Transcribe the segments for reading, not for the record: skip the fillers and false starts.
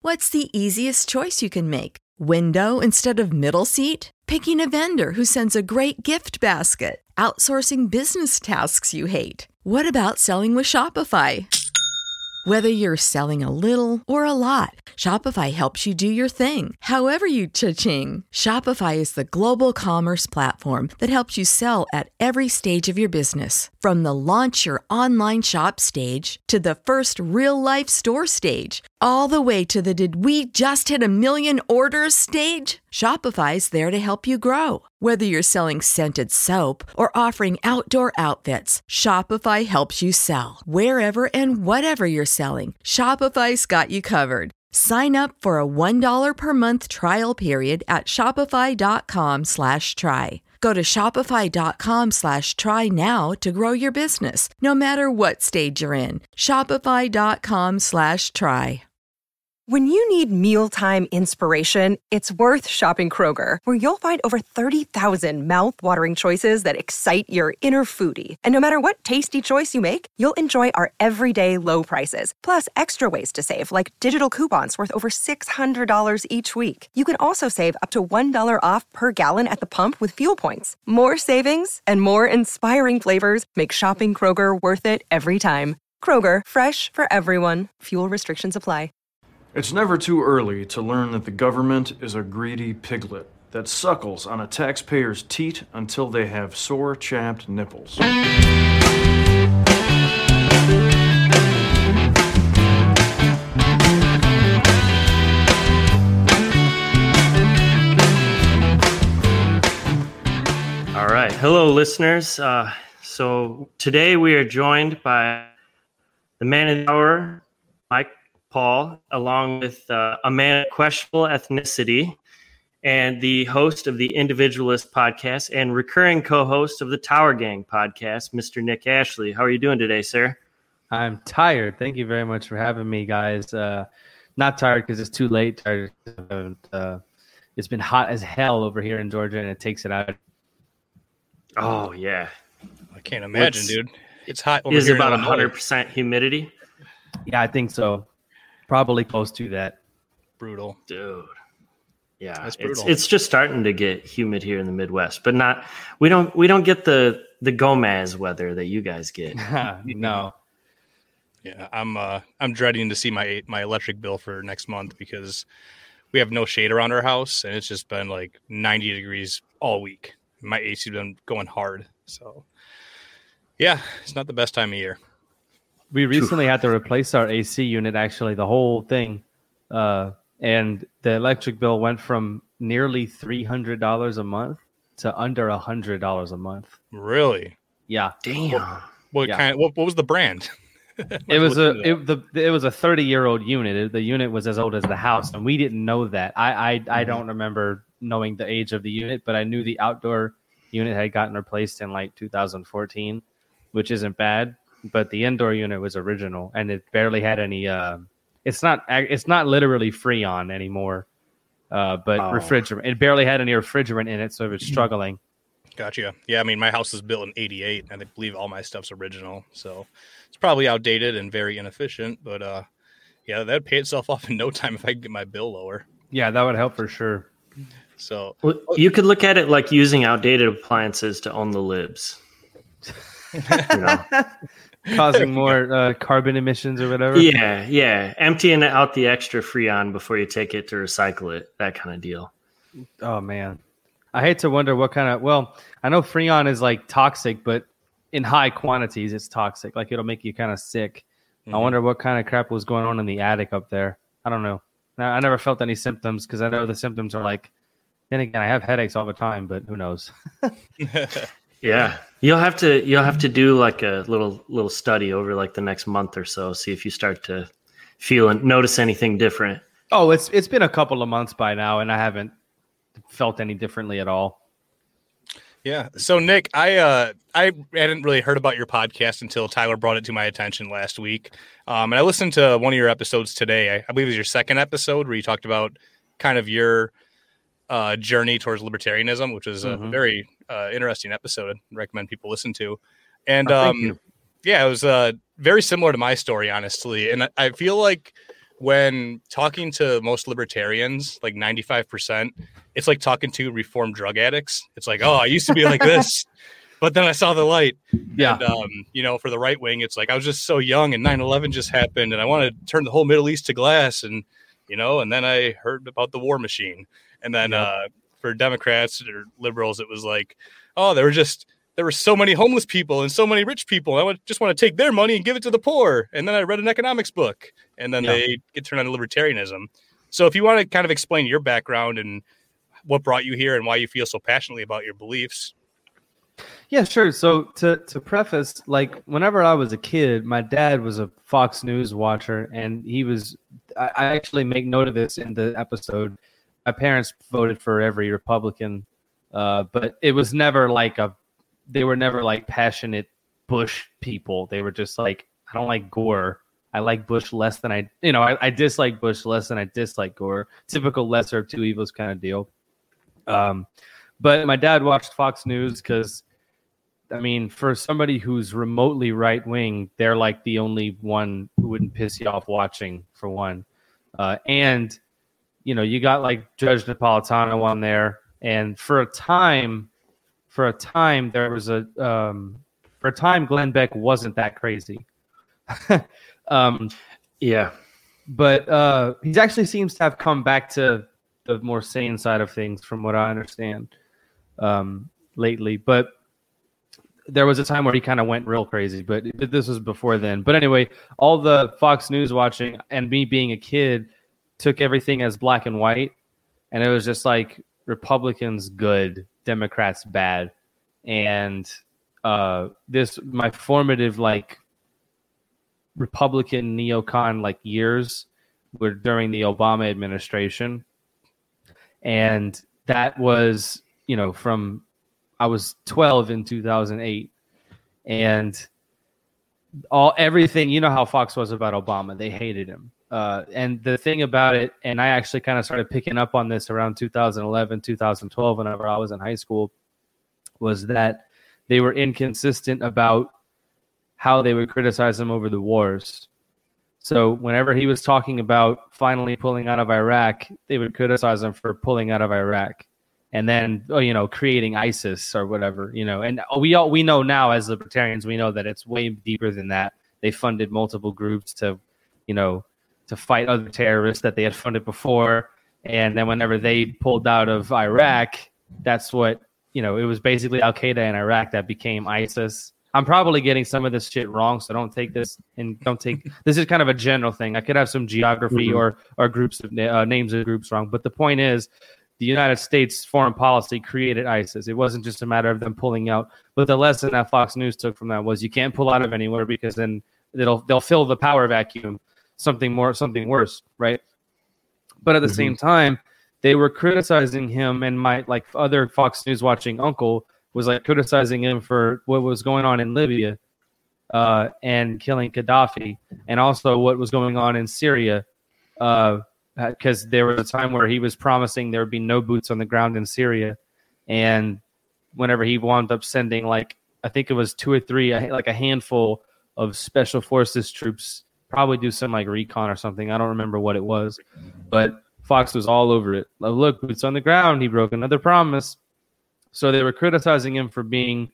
What's the easiest choice you can make? Window instead of middle seat? Picking a vendor who sends a great gift basket? Outsourcing business tasks you hate? What about selling with Shopify? Whether you're selling a little or a lot, Shopify helps you do your thing, however you cha-ching. Shopify is the global commerce platform that helps you sell at every stage of your business. From the launch your online shop stage to the first real-life store stage, all the way to the did we just hit a million orders stage. Shopify's there to help you grow. Whether you're selling scented soap or offering outdoor outfits, Shopify helps you sell. Wherever and whatever you're selling, Shopify's got you covered. Sign up for a $1 per month trial period at shopify.com/try. Go to shopify.com/try now to grow your business, no matter what stage you're in. Shopify.com/try. When you need mealtime inspiration, it's worth shopping Kroger, where you'll find over 30,000 mouth-watering choices that excite your inner foodie. And no matter what tasty choice you make, you'll enjoy our everyday low prices, plus extra ways to save, like digital coupons worth over $600 each week. You can also save up to $1 off per gallon at the pump with fuel points. More savings and more inspiring flavors make shopping Kroger worth it every time. Kroger, fresh for everyone. Fuel restrictions apply. It's never too early to learn that the government is a greedy piglet that suckles on a taxpayer's teat until they have sore, chapped nipples. All right. Hello, listeners. So today we are joined by the man of the hour, Mike Paul, along with a man of questionable ethnicity and the host of the Individualist podcast and recurring co-host of the Tower Gang podcast, Mr. Nick Ashley. How are you doing today, sir? I'm tired. Thank you very much for having me, guys. Not tired because it's too late. Tired. It's been hot as hell over here in Georgia, and it takes it out. Oh, yeah. I can't imagine, dude. It's hot over here. Is it about 100% humidity? Yeah, I think so. Probably close to that. Brutal. Dude. Yeah, that's brutal. It's just starting to get humid here in the Midwest, but not we don't get the Gomez weather that you guys get. No. Yeah, I'm dreading to see my electric bill for next month because we have no shade around our house and it's just been like 90 degrees all week. My AC's been going hard. So yeah, it's not the best time of year. We recently had to replace our AC unit, actually, the whole thing. And the electric bill went from nearly $300 a month to under $100 a month. Really? Yeah. Damn. What was the brand? It was a 30-year-old unit. The unit was as old as the house, and we didn't know that. I don't remember knowing the age of the unit, but I knew the outdoor unit had gotten replaced in like 2014, which isn't bad. But the indoor unit was original, and it barely had any. It's not literally Freon anymore, but refrigerant. It barely had any refrigerant in it, so it was struggling. Gotcha. Yeah, I mean, my house was built in '88, and I believe all my stuff's original, so it's probably outdated and very inefficient. But yeah, that'd pay itself off in no time if I could get my bill lower. Yeah, that would help for sure. So you could look at it like using outdated appliances to own the libs. You know? Causing more carbon emissions or whatever. Yeah. Emptying out the extra Freon before you take it to recycle it. That kind of deal. Oh, man. I hate to wonder what kind of... Well, I know Freon is like toxic, but in high quantities, it's toxic. Like it'll make you kind of sick. Mm-hmm. I wonder what kind of crap was going on in the attic up there. I don't know. I never felt any symptoms because I know the symptoms are like... Then again, I have headaches all the time, but who knows? Yeah, you'll have to do like a little study over like the next month or so. See if you start to feel and notice anything different. Oh, it's been a couple of months by now, and I haven't felt any differently at all. Yeah. So Nick, I hadn't really heard about your podcast until Tyler brought it to my attention last week, and I listened to one of your episodes today. I believe it was your second episode where you talked about kind of your journey towards libertarianism, which was a very interesting episode. I'd recommend people listen to. And yeah, it was very similar to my story, honestly. And I feel like when talking to most libertarians, like 95%, it's like talking to reformed drug addicts. It's like, oh, I used to be like this, but then I saw the light. Yeah. And, for the right wing, it's like, I was just so young and 9/11 just happened and I want to turn the whole Middle East to glass. And, and then I heard about the war machine. And then for Democrats or liberals, it was like, oh, there were so many homeless people and so many rich people. I just want to take their money and give it to the poor. And then I read an economics book, and then they get turned on to libertarianism. So if you want to kind of explain your background and what brought you here and why you feel so passionately about your beliefs. Yeah, sure. So to preface, like whenever I was a kid, my dad was a Fox News watcher, and I actually make note of this in the episode. My parents voted for every Republican, but it was never they were never like passionate Bush people. They were just like, I don't like Gore. I like Bush less than I dislike Bush less than I dislike Gore. Typical lesser of two evils kind of deal. But my dad watched Fox News because, for somebody who's remotely right wing, they're like the only one who wouldn't piss you off watching, for one. And you got like Judge Napolitano on there, and for a time there was Glenn Beck wasn't that crazy. Yeah, but he actually seems to have come back to the more sane side of things, from what I understand, lately. But there was a time where he kind of went real crazy, but this was before then. But anyway, all the Fox News watching and me being a kid took everything as black and white, and it was just like Republicans good, Democrats bad. And my formative like Republican neocon like years were during the Obama administration, and that was from I was 12 in 2008, and everything how Fox was about Obama, they hated him. And the thing about it, and I actually kind of started picking up on this around 2011, 2012, whenever I was in high school, was that they were inconsistent about how they would criticize him over the wars. So whenever he was talking about finally pulling out of Iraq, they would criticize him for pulling out of Iraq, and then creating ISIS or whatever, And we know now as libertarians, we know that it's way deeper than that. They funded multiple groups to fight other terrorists that they had funded before, and then whenever they pulled out of Iraq, that's what it was basically Al Qaeda in Iraq that became ISIS. I'm probably getting some of this shit wrong, so don't take this this is kind of a general thing. I could have some geography or groups of names of groups wrong, but the point is, the United States foreign policy created ISIS. It wasn't just a matter of them pulling out. But the lesson that Fox News took from that was you can't pull out of anywhere, because then they'll fill the power vacuum, something worse, right? But at the same time, they were criticizing him, and my other Fox News watching uncle was criticizing him for what was going on in Libya and killing Gaddafi, and also what was going on in Syria, because there was a time where he was promising there would be no boots on the ground in Syria, and whenever he wound up sending I think it was 2 or 3, a handful of special forces troops, probably do some recon or something. I don't remember what it was, but Fox was all over it. Look, boots on the ground. He broke another promise. So they were criticizing him for being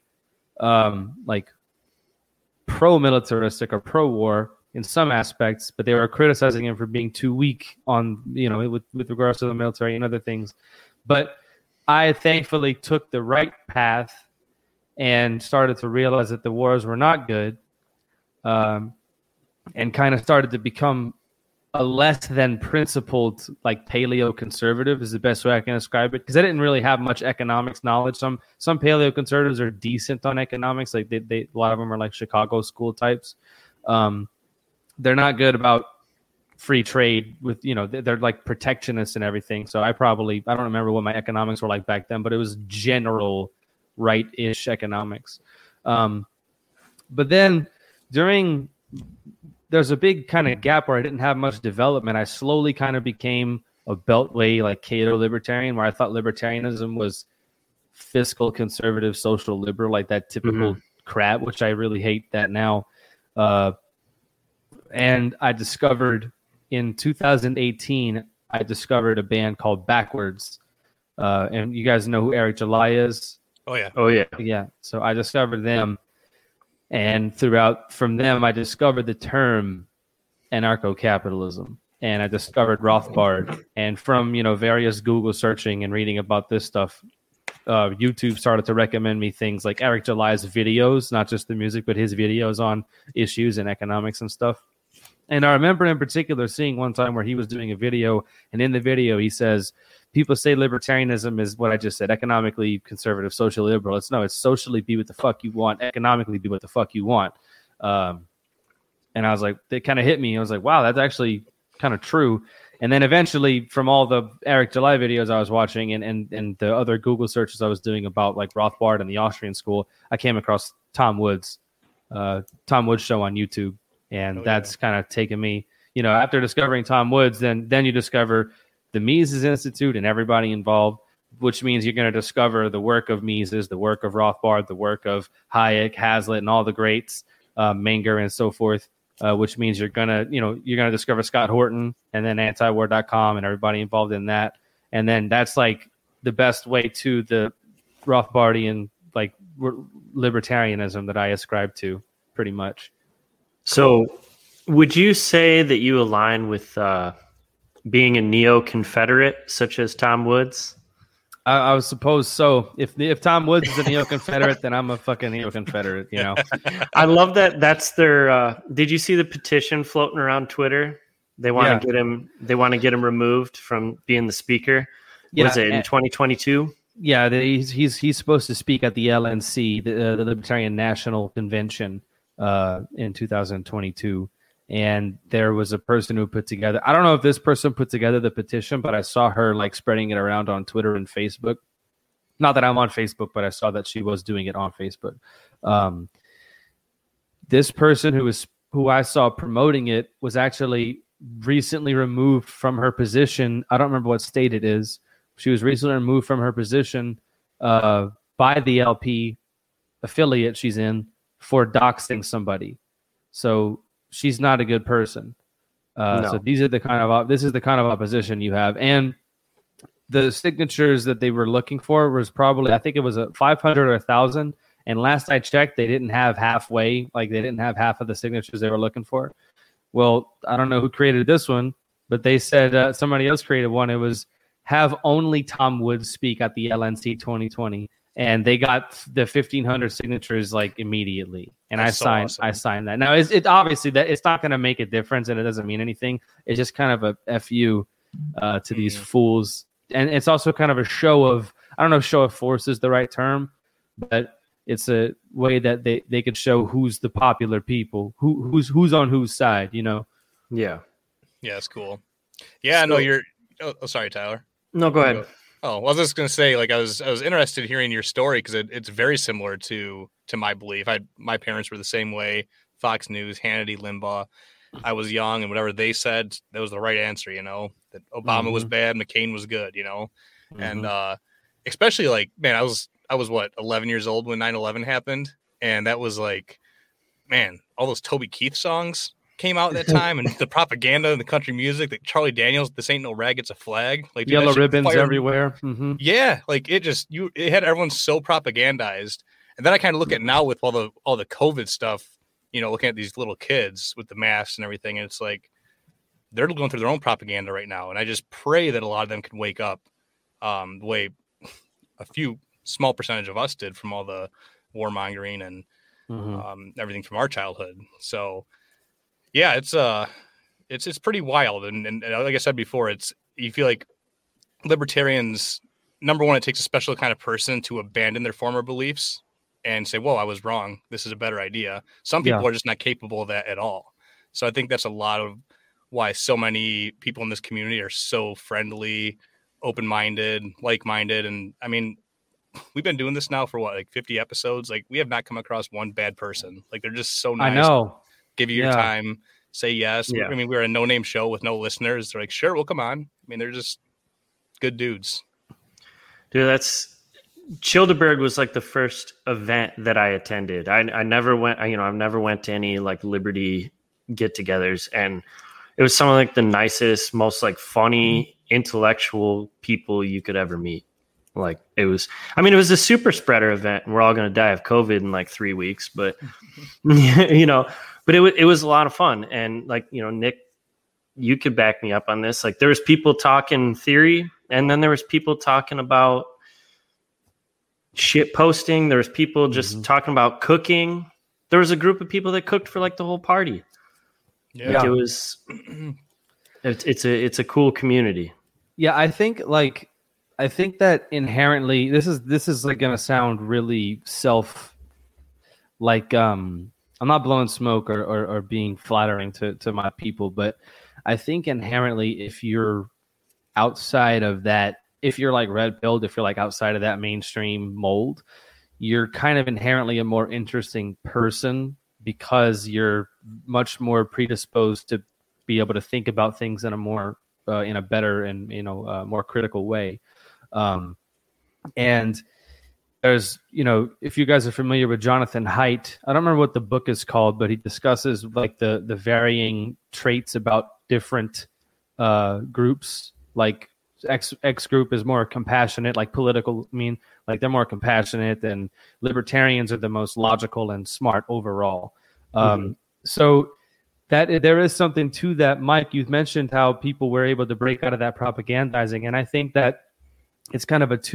pro-militaristic or pro-war in some aspects, but they were criticizing him for being too weak on, with regards to the military and other things. But I thankfully took the right path and started to realize that the wars were not good, and kind of started to become a less than principled, paleo-conservative is the best way I can describe it, because I didn't really have much economics knowledge. Some paleo-conservatives are decent on economics. They a lot of them are Chicago school types. They're not good about free trade with, they're protectionists and everything. So I don't remember what my economics were like back then, but it was general right-ish economics. But then there's a big kind of gap where I didn't have much development. I slowly kind of became a beltway, Cato libertarian, where I thought libertarianism was fiscal conservative, social liberal, that typical crap, which I really hate that now. And I discovered in 2018, I discovered a band called Backwards. And you guys know who Eric July is? Oh, yeah. Oh, yeah. Yeah. So I discovered them. And from them, I discovered the term anarcho-capitalism. And I discovered Rothbard. And from, various Google searching and reading about this stuff, YouTube started to recommend me things like Eric July's videos, not just the music, but his videos on issues and economics and stuff. And I remember in particular seeing one time where he was doing a video, and in the video he says, people say libertarianism is what I just said, economically conservative, socially liberal. It's socially be what the fuck you want, economically be what the fuck you want. And I was like, it kind of hit me. I was like, wow, that's actually kind of true. And then eventually, from all the Eric July videos I was watching and the other Google searches I was doing about like Rothbard and the Austrian school, I came across Tom Woods' show on YouTube. And that's kind of taken me, after discovering Tom Woods, then you discover the Mises Institute and everybody involved, which means you're going to discover the work of Mises, the work of Rothbard, the work of Hayek, Hazlitt, and all the greats, Menger and so forth, which means you're going to discover Scott Horton and then antiwar.com and everybody involved in that. And then that's like the best way to the Rothbardian, like libertarianism that I ascribe to pretty much. So would you say that you align with being a neo-Confederate, such as Tom Woods? I would suppose so. If Tom Woods is a neo-Confederate, then I'm a fucking neo-Confederate, I love that. That's their did you see the petition floating around Twitter? They want to get him. They want to get him removed from being the speaker. Was it in 2022? Yeah, he's supposed to speak at the LNC, the Libertarian National Convention, in 2022. And there was a person who put together, I don't know if this person put together the petition, but I saw her like spreading it around on Twitter and Facebook. Not that I'm on Facebook, but I saw that she was doing it on Facebook. This person who I saw promoting it was actually recently removed from her position. I don't remember what state it is. She was recently removed from her position by the LP affiliate she's in for doxing somebody. So she's not a good person. No. So this is the kind of opposition you have. And the signatures that they were looking for was probably, I think it was 500 or 1,000. And last I checked, they didn't have halfway, like they didn't have half of the signatures they were looking for. Well, I don't know who created this one, but they said somebody else created one. It was have only Tom Woods speak at the LNC 2020. And they got the 1,500 signatures like immediately, and I signed that. Now, it obviously that it's not going to make a difference, and it doesn't mean anything. It's just kind of a fu to these fools, and it's also kind of a show of, I don't know if show of force is the right term, but it's a way that they could show who's the popular people, who's on whose side, Yeah, that's cool. Yeah, so, no, you're. Oh, sorry, Tyler. No, go ahead. Oh, well, I was just going to say, like, I was interested in hearing your story because it's very similar to my belief. My parents were the same way. Fox News, Hannity, Limbaugh. I was young, and whatever they said, that was the right answer. That Obama was bad, McCain was good. And especially like, man, I was what 11 years old when 9/11 happened, and that was like, man, all those Toby Keith songs came out at that time, and the propaganda and the country music, like Charlie Daniels, "This Ain't No Rag, It's a Flag," like yellow ribbons everywhere. Mm-hmm. Yeah, like it had everyone so propagandized. And then I kind of look at now with all the COVID stuff, looking at these little kids with the masks and everything, and it's like they're going through their own propaganda right now. And I just pray that a lot of them can wake up the way a few small percentage of us did from all the warmongering and everything from our childhood. So. Yeah, it's pretty wild, and like I said before, you feel like libertarians. Number one, it takes a special kind of person to abandon their former beliefs and say, "Whoa, I was wrong. This is a better idea." Some people are just not capable of that at all. So I think that's a lot of why so many people in this community are so friendly, open-minded, like-minded, and I mean, we've been doing this now for what, like 50 episodes. Like we have not come across one bad person. Like they're just so nice. I know. Give you your time, say yes. Yeah. I mean, we're a no-name show with no listeners. They're like, sure, we'll come on. I mean, they're just good dudes. Dude, Childeberg was like the first event that I attended. I never went, I've never went to any like Liberty get-togethers. And it was some of like the nicest, most like funny, intellectual people you could ever meet. Like it was a super spreader event, and we're all going to die of COVID in like 3 weeks, but but it was a lot of fun. And like, Nick, you could back me up on this. Like there was people talking theory, and then there was people talking about shit posting. There was people just talking about cooking. There was a group of people that cooked for like the whole party. Yeah. Like it was, it's a cool community. Yeah. I think that inherently, this is like going to sound really I'm not blowing smoke or being flattering to my people, but I think inherently, if you're outside of that, if you're like red pilled, if you're like outside of that mainstream mold, you're kind of inherently a more interesting person because you're much more predisposed to be able to think about things in a more, in a better and, more critical way. And there's, if you guys are familiar with Jonathan Haidt, I don't remember what the book is called, but he discusses like the varying traits about different groups. Like X group is more compassionate, like political, they're more compassionate, and libertarians are the most logical and smart overall. So that there is something to that. Mike, you've mentioned how people were able to break out of that propagandizing, and I think that it's kind of a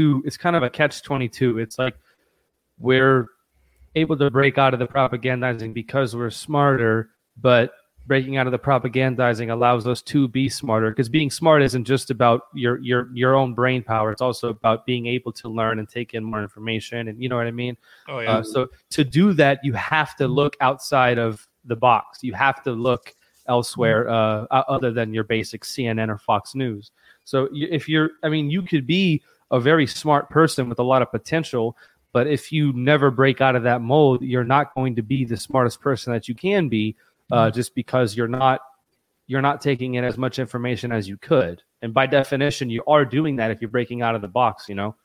catch-22. It's like we're able to break out of the propagandizing because we're smarter, but breaking out of the propagandizing allows us to be smarter, because being smart isn't just about your own brain power. It's also about being able to learn and take in more information, and you know what I mean? Oh, yeah. So to do that, you have to look outside of the box. You have to look elsewhere other than your basic CNN or Fox News. So if you could be a very smart person with a lot of potential, but if you never break out of that mold, you're not going to be the smartest person that you can be, just because you're not taking in as much information as you could. And by definition, you are doing that if you're breaking out of the box,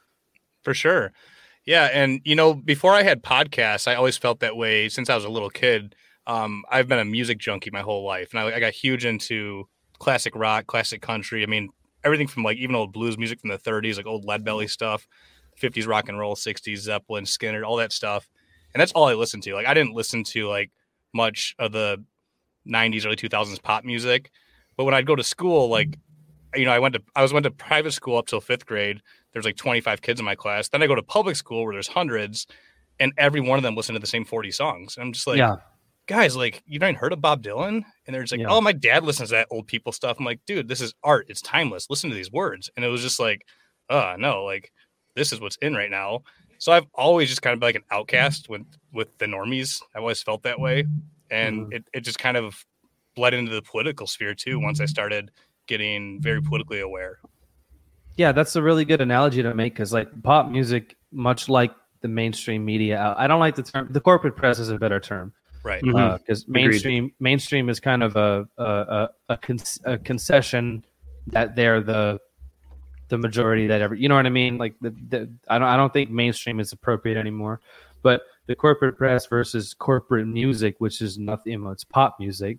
For sure. Yeah. And, before I had podcasts, I always felt that way since I was a little kid. I've been a music junkie my whole life, and I got huge into classic rock, classic country. Everything from like even old blues music from the 30s, like old Leadbelly stuff, 50s rock and roll, 60s Zeppelin, Skinner, all that stuff. And that's all I listened to. Like I didn't listen to like much of the 90s, early 2000s pop music. But when I'd go to school, like, I went to private school up till 5th grade. There's like 25 kids in my class. Then I go to public school where there's hundreds, and every one of them listened to the same 40 songs. And I'm just like, guys, like, you haven't heard of Bob Dylan? And they're just like, oh, my dad listens to that old people stuff. I'm like, dude, this is art. It's timeless. Listen to these words. And it was just like, no, like, this is what's in right now. So I've always just kind of been like an outcast with the normies. I've always felt that way. And it just kind of bled into the political sphere too once I started getting very politically aware. Yeah, that's a really good analogy to make, because like pop music, much like the mainstream media, I don't like the term, the corporate press is a better term. Right. Because mainstream is kind of a concession that they're the majority that ever, you know what I mean? Like I don't think mainstream is appropriate anymore, but the corporate press versus corporate music, which is nothing, it's pop music.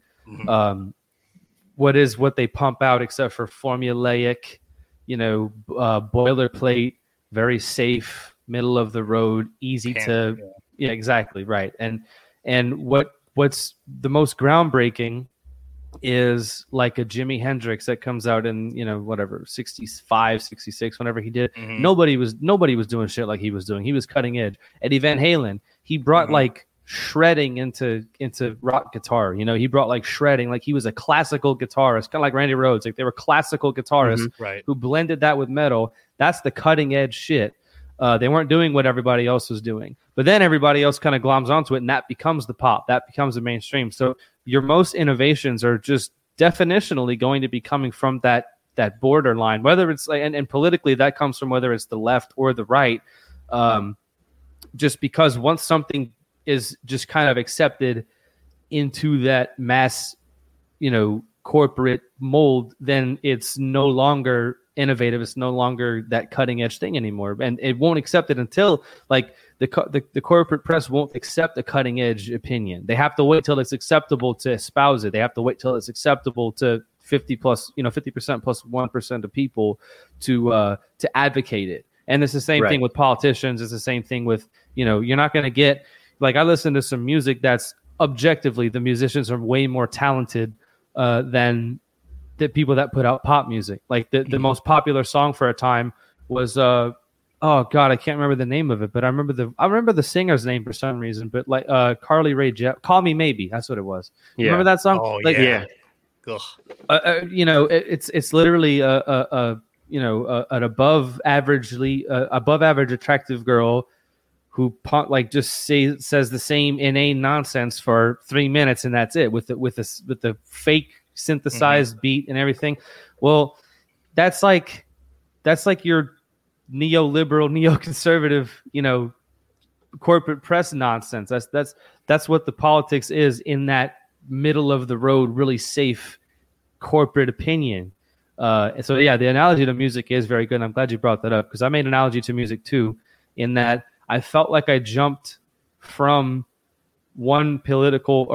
What they pump out, except for formulaic, boilerplate, very safe, middle of the road, easy to, yeah, exactly right. And what's the most groundbreaking is like a Jimi Hendrix that comes out in, 65, 66, whenever he did. Nobody was doing shit like he was doing. He was cutting edge. Eddie Van Halen, he brought like shredding into rock guitar. He brought like shredding, like he was a classical guitarist, kind of like Randy Rhoads. Like they were classical guitarists who blended that with metal. That's the cutting edge shit. They weren't doing what everybody else was doing, but then everybody else kind of gloms onto it, and that becomes the pop, that becomes the mainstream. So your most innovations are just definitionally going to be coming from that borderline, whether it's like, and politically that comes from whether it's the left or the right. Just because once something is just kind of accepted into that mass, corporate mold, then it's no longer innovative. It's no longer that cutting edge thing anymore, and it won't accept it until like the corporate press won't accept a cutting edge opinion. They have to wait till it's acceptable to espouse it. They have to wait till it's acceptable to 50% plus 1% of people to advocate it. And it's the same thing with politicians. It's the same thing with, you're not going to get, like, I listen to some music that's objectively, the musicians are way more talented than the people that put out pop music. Like the most popular song for a time was, oh God, I can't remember the name of it, but I remember the singer's name for some reason, but like Carly Rae Jepsen, Call Me Maybe. That's what it was. Yeah. Remember that song? Oh, like, yeah. It's literally an above average attractive girl who says the same inane nonsense for 3 minutes, and that's it, with the fake synthesized beat and everything. Well, that's like your neoliberal, neoconservative, corporate press nonsense. That's what the politics is in that middle of the road, really safe corporate opinion. So yeah, the analogy to music is very good. I'm glad you brought that up, because I made an analogy to music too, in that I felt like I jumped from one political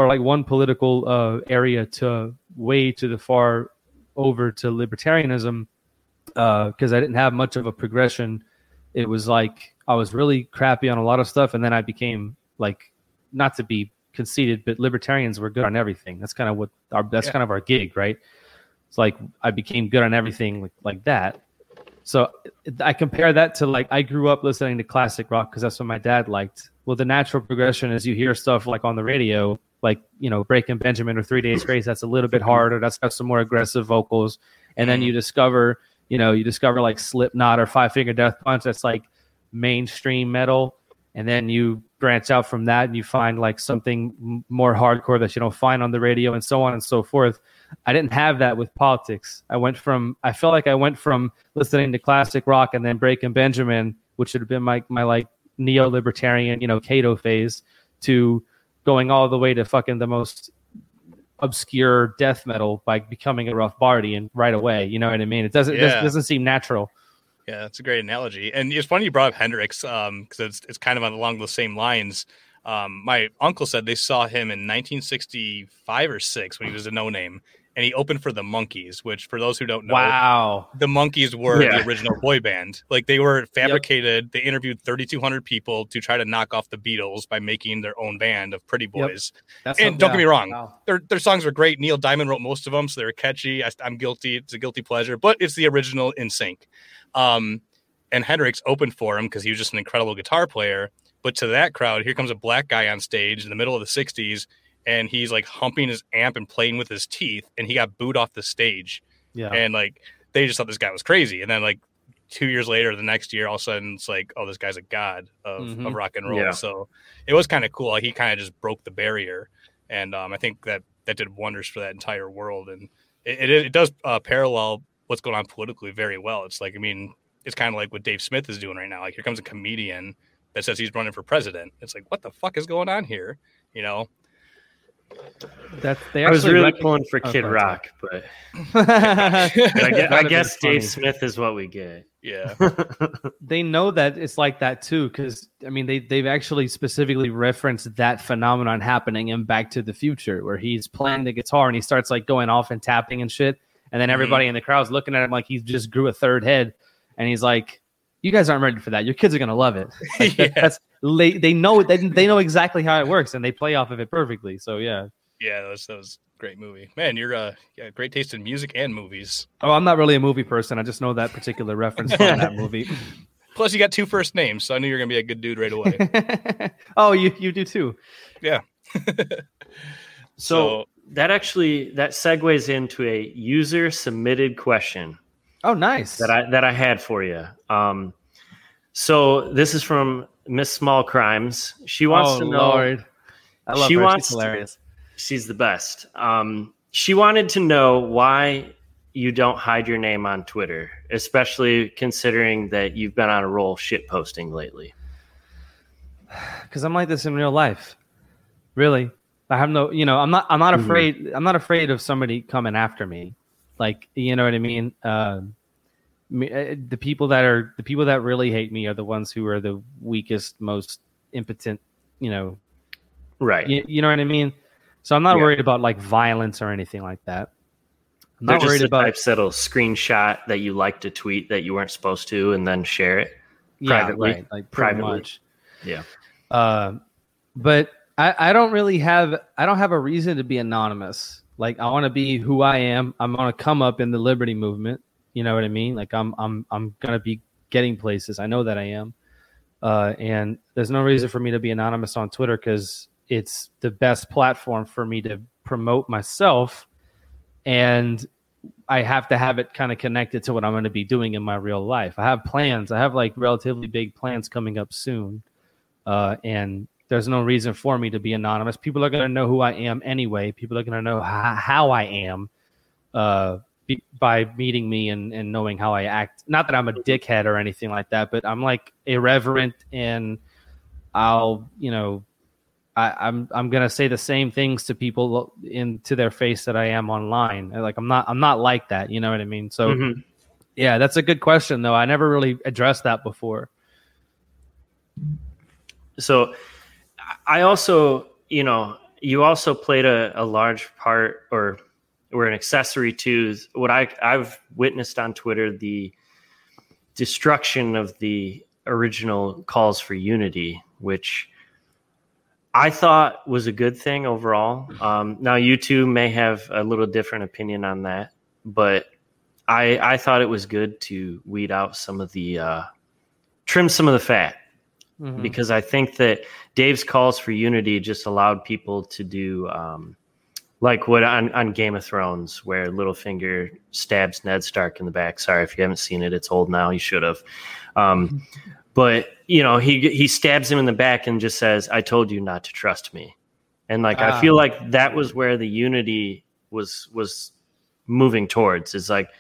area to way to the far over to libertarianism, because I didn't have much of a progression. It was like I was really crappy on a lot of stuff, and then I became, like, not to be conceited, but libertarians were good on everything. That's kind of kind of our gig, right? It's like I became good on everything like that. So I compare that to, like, I grew up listening to classic rock because that's what my dad liked. Well, the natural progression is you hear stuff like on the radio, like, Breaking Benjamin or 3 Days Grace. That's a little bit harder. That's got some more aggressive vocals. And then you discover like Slipknot or Five Finger Death Punch. That's like mainstream metal. And then you branch out from that and you find like something more hardcore that you don't find on the radio, and so on and so forth. I didn't have that with politics. I felt like I went from listening to classic rock and then Breaking Benjamin, which would have been my like neo-libertarian, Cato phase, to going all the way to fucking the most obscure death metal by becoming a Rough Bardian right away. You know what I mean? It doesn't seem natural. Yeah, that's a great analogy. And it's funny you brought up Hendrix, because it's kind of along the same lines. My uncle said they saw him in 1965 or 6 when he was a no-name, and he opened for the Monkees, which, for those who don't know, wow, the Monkees were the original boy band. Like, they were fabricated. Yep. They interviewed 3,200 people to try to knock off the Beatles by making their own band of pretty boys. Yep. Don't get me wrong, wow, their songs are great. Neil Diamond wrote most of them, so they're catchy. I'm guilty. It's a guilty pleasure, but it's the original NSYNC. And Hendrix opened for him because he was just an incredible guitar player. But to that crowd, here comes a black guy on stage in the middle of the 60s, and he's like humping his amp and playing with his teeth, and he got booed off the stage. Yeah. And like, they just thought this guy was crazy. And then like 2 years later, the next year, all of a sudden it's like, oh, this guy's a god of rock and roll. Yeah. So it was kind of cool. Like, he kind of just broke the barrier. And I think that did wonders for that entire world. And it does parallel what's going on politically very well. It's like, I mean, it's kind of like what Dave Smith is doing right now. Like, here comes a comedian that says he's running for president. It's like, what the fuck is going on here? I was really pulling for Kid Rock, but I guess Dave Smith is what we get. Yeah. They know that it's like that too, because I mean they've actually specifically referenced that phenomenon happening in Back to the Future, where he's playing the guitar and he starts like going off and tapping and shit, and then everybody in the crowd's looking at him like he just grew a third head, and he's like, you guys aren't ready for that. Your kids are gonna love it. Like, they know exactly how it works, and they play off of it perfectly. So yeah, that was a great movie. Man, you're great taste in music and movies. Oh, I'm not really a movie person. I just know that particular reference from that movie. Plus, you got 2 first names, so I knew you were gonna be a good dude right away. Oh, you do too. Yeah. So that segues into a user submitted question. Oh, nice. That I had for you. So this is from Miss Small Crimes. She wants to know. Lord. I love her. She's hilarious. She's the best. She wanted to know why you don't hide your name on Twitter, especially considering that you've been on a roll shit posting lately. Because I'm like this in real life. Really. I have no, I'm not afraid. Mm-hmm. I'm not afraid of somebody coming after me. Like, you know what I mean? The people that really hate me are the ones who are the weakest, most impotent, right. You know what I mean? So I'm not worried about like violence or anything like that. They're just the types that'll screenshot that you liked a tweet that you weren't supposed to, and then share it privately. Right, like privately. Much. Yeah. But I don't really have a reason to be anonymous. Like, I want to be who I am. I'm going to come up in the liberty movement. You know what I mean? Like, I'm going to be getting places. I know that I am. And there's no reason for me to be anonymous on Twitter, because it's the best platform for me to promote myself. And I have to have it kind of connected to what I'm going to be doing in my real life. I have plans. I have like relatively big plans coming up soon. And there's no reason for me to be anonymous. People are going to know who I am anyway. People are going to know how I am by meeting me and knowing how I act. Not that I'm a dickhead or anything like that, but I'm like irreverent, and I'm going to say the same things to people to their face that I am online. Like, I'm not like that. You know what I mean? So yeah, that's a good question though. I never really addressed that before. So I also, you also played a large part, or were an accessory to what I've witnessed on Twitter, the destruction of the original calls for unity, which I thought was a good thing overall. Now, you two may have a little different opinion on that, but I thought it was good to weed out some of the trim some of the fat. Mm-hmm. Because I think that Dave's calls for unity just allowed people to do like what on Game of Thrones, where Littlefinger stabs Ned Stark in the back. Sorry if you haven't seen it; it's old now. You should have. But he stabs him in the back and just says, "I told you not to trust me." And like I feel like that was where the unity was moving towards. Is like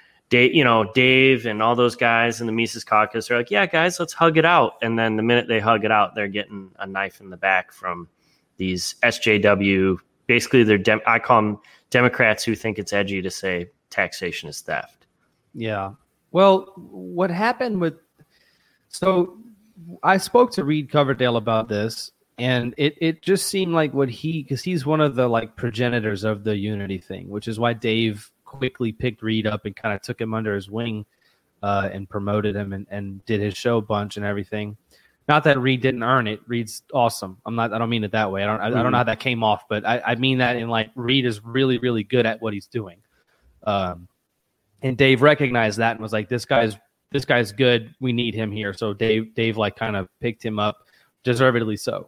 Dave and all those guys in the Mises Caucus are like, yeah, guys, let's hug it out. And then the minute they hug it out, they're getting a knife in the back from these SJW. Basically, I call them Democrats who think it's edgy to say taxation is theft. Yeah. Well, what happened so I spoke to Reed Coverdale about this, and it just seemed like because he's one of the like progenitors of the unity thing, which is why Dave quickly picked Reed up and kind of took him under his wing and promoted him and did his show a bunch and everything. Not that Reed didn't earn it. Reed's awesome. I don't mean it that way. I don't know how that came off, but I mean that in like Reed is really, really good at what he's doing. And Dave recognized that and was like, this guy's good. We need him here. So Dave like kind of picked him up, deservedly so.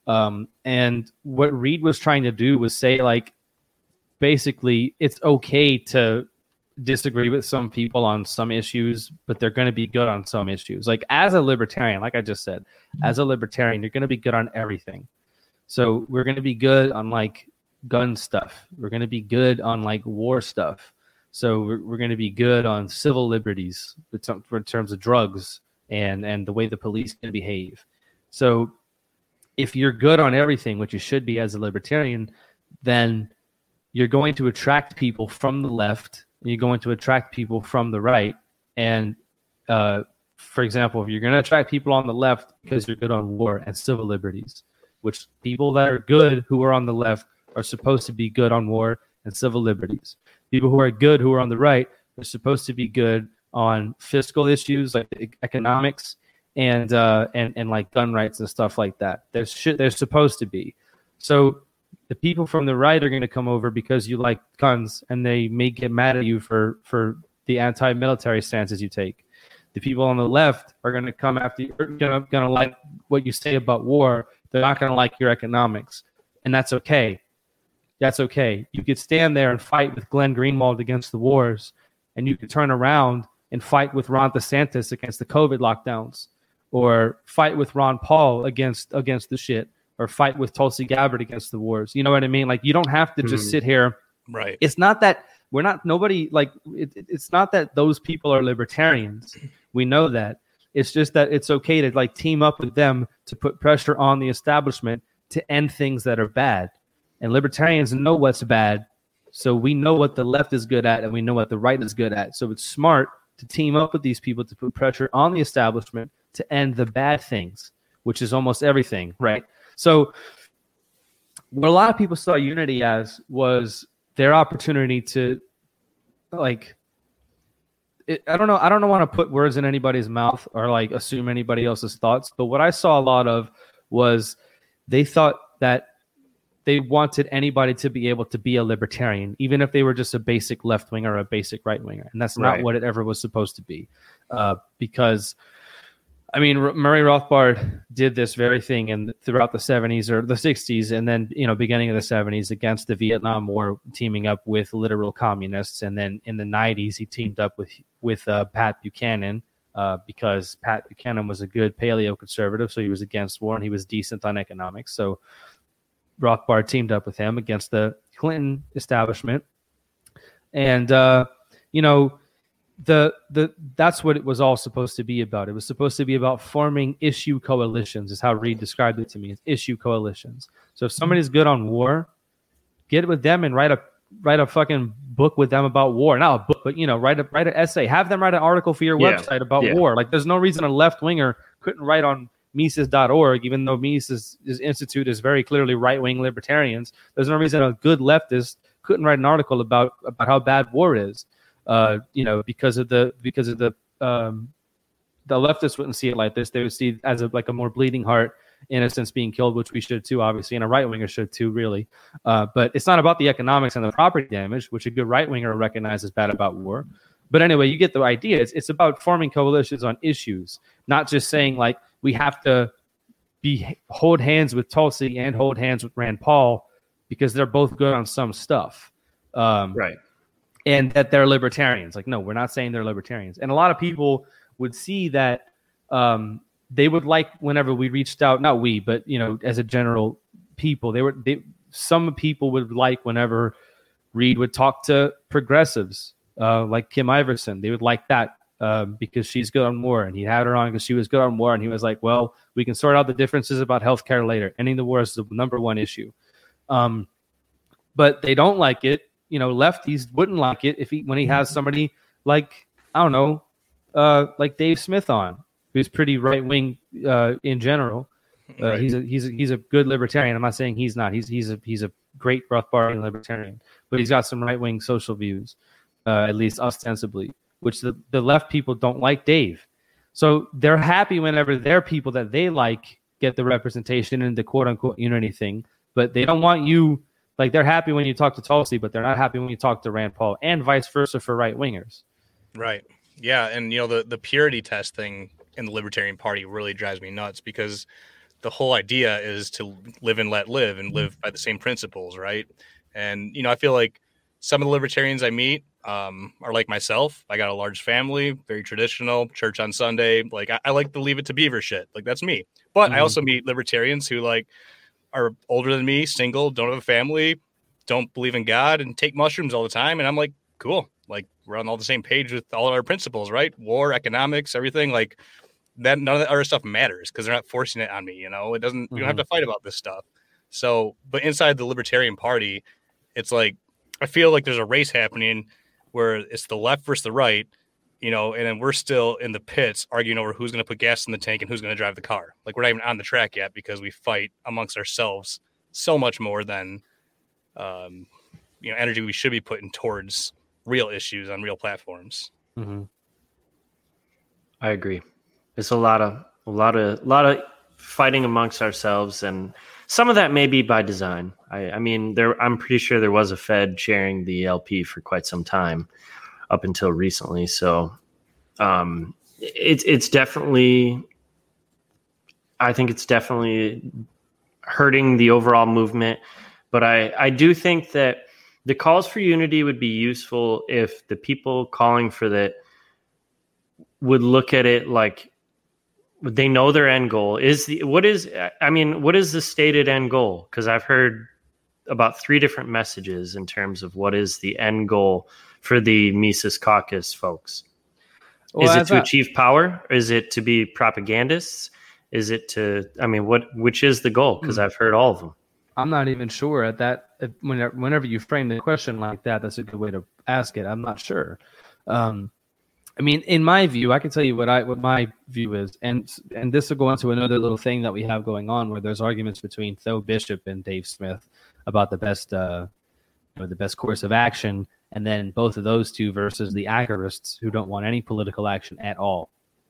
And what Reed was trying to do was say, like, basically, it's okay to disagree with some people on some issues, but they're going to be good on some issues. Like, as a libertarian, like I just said, as a libertarian, you're going to be good on everything. So we're going to be good on like gun stuff. We're going to be good on like war stuff. So we're going to be good on civil liberties in terms of drugs and the way the police can behave. So if you're good on everything, which you should be as a libertarian, then you're going to attract people from the left, and you're going to attract people from the right. And for example, if you're going to attract people on the left because you're good on war and civil liberties, which people that are good who are on the left are supposed to be good on war and civil liberties. People who are good who are on the right are supposed to be good on fiscal issues like economics and like gun rights and stuff like that. They're supposed to be. So the people from the right are going to come over because you like guns, and they may get mad at you for the anti-military stances you take. The people on the left are going to come after you, going to like what you say about war. They're not going to like your economics, and that's okay. That's okay. You could stand there and fight with Glenn Greenwald against the wars, and you could turn around and fight with Ron DeSantis against the COVID lockdowns, or fight with Ron Paul against the shit, or fight with Tulsi Gabbard against the wars. You know what I mean? Like, you don't have to just sit here. Right. It's not that it's not that those people are libertarians. We know that. It's just that it's okay to like team up with them to put pressure on the establishment to end things that are bad. And libertarians know what's bad. So we know what the left is good at, and we know what the right is good at. So it's smart to team up with these people to put pressure on the establishment to end the bad things, which is almost everything, right? So what a lot of people saw unity as was their opportunity to like I don't know. I don't want to put words in anybody's mouth or like assume anybody else's thoughts. But what I saw a lot of was they thought that they wanted anybody to be able to be a libertarian, even if they were just a basic left winger or a basic right winger. And that's not what it ever was supposed to be. Because, I mean, Murray Rothbard did this very thing throughout the 70s or the 60s, and then, beginning of the 70s against the Vietnam War, teaming up with literal communists. And then in the 90s, he teamed up with Pat Buchanan because Pat Buchanan was a good paleo conservative, so he was against war and he was decent on economics. So Rothbard teamed up with him against the Clinton establishment. And, that's what it was all supposed to be about. It was supposed to be about forming issue coalitions, is how Reed described it to me, as issue coalitions. So if somebody's good on war, get with them and write a fucking book with them about war. Not a book, but write an essay. Have them write an article for your website about war. Like, there's no reason a left winger couldn't write on Mises.org, even though Mises' institute is very clearly right-wing libertarians. There's no reason a good leftist couldn't write an article about how bad war is. Because of the leftists wouldn't see it like this. They would see it as a more bleeding heart, innocents being killed, which we should too, obviously, and a right winger should too, really. But it's not about the economics and the property damage, which a good right winger recognizes bad about war. But anyway, you get the idea. It's about forming coalitions on issues, not just saying like we have to hold hands with Tulsi and hold hands with Rand Paul because they're both good on some stuff. Right. And that they're libertarians. Like, no, we're not saying they're libertarians. And a lot of people would see that they would like whenever we reached out, not we, but, as a general people, some people would like whenever Reed would talk to progressives like Kim Iverson. They would like that because she's good on war. And he had her on because she was good on war. And he was like, well, we can sort out the differences about healthcare later. Ending the war is the number one issue. But they don't like it. Lefties wouldn't like it when he has somebody like, I don't know, like Dave Smith on, who's pretty right wing in general. Right. He's a good libertarian. I'm not saying he's not. He's a great Rothbardian libertarian, but he's got some right wing social views, at least ostensibly, which the left people don't like Dave. So they're happy whenever their people that they like get the representation in the quote unquote unity thing, but they don't want you. Like, they're happy when you talk to Tulsi, but they're not happy when you talk to Rand Paul, and vice versa for right wingers. Right. Yeah. And, the purity test thing in the Libertarian Party really drives me nuts because the whole idea is to live and let live and live by the same principles. Right. And, I feel like some of the libertarians I meet are like myself. I got a large family, very traditional, church on Sunday. Like, I like the leave it to beaver shit. Like, that's me. But I also meet libertarians who are older than me, single, don't have a family, don't believe in God, and take mushrooms all the time. And I'm like, cool. Like, we're on all the same page with all of our principles, right? War, economics, everything like that. None of that other stuff matters because they're not forcing it on me. It doesn't, you don't have to fight about this stuff. So, but inside the Libertarian Party, it's like, I feel like there's a race happening where it's the left versus the right, and then we're still in the pits arguing over who's going to put gas in the tank and who's going to drive the car. Like, we're not even on the track yet because we fight amongst ourselves so much more than, energy we should be putting towards real issues on real platforms. Mm-hmm. I agree. It's a lot of fighting amongst ourselves, and some of that may be by design. I'm pretty sure there was a Fed chairing the LP for quite some time, up until recently. So it's definitely, I think it's definitely hurting the overall movement. But I do think that the calls for unity would be useful if the people calling for that would look at it like they know their end goal. What is the stated end goal? Because I've heard about 3 different messages in terms of what is the end goal for the Mises Caucus folks. Well, is it to achieve power? Is it to be propagandists? Is it to, which is the goal? Because I've heard all of them. I'm not even sure at that. Whenever you frame the question like that, that's a good way to ask it. I'm not sure. In my view, I can tell you what my view is, and this will go into another little thing that we have going on where there's arguments between Tho Bishop and Dave Smith about the best course of action. and then both of those two versus the agorists who don't want any political action at all.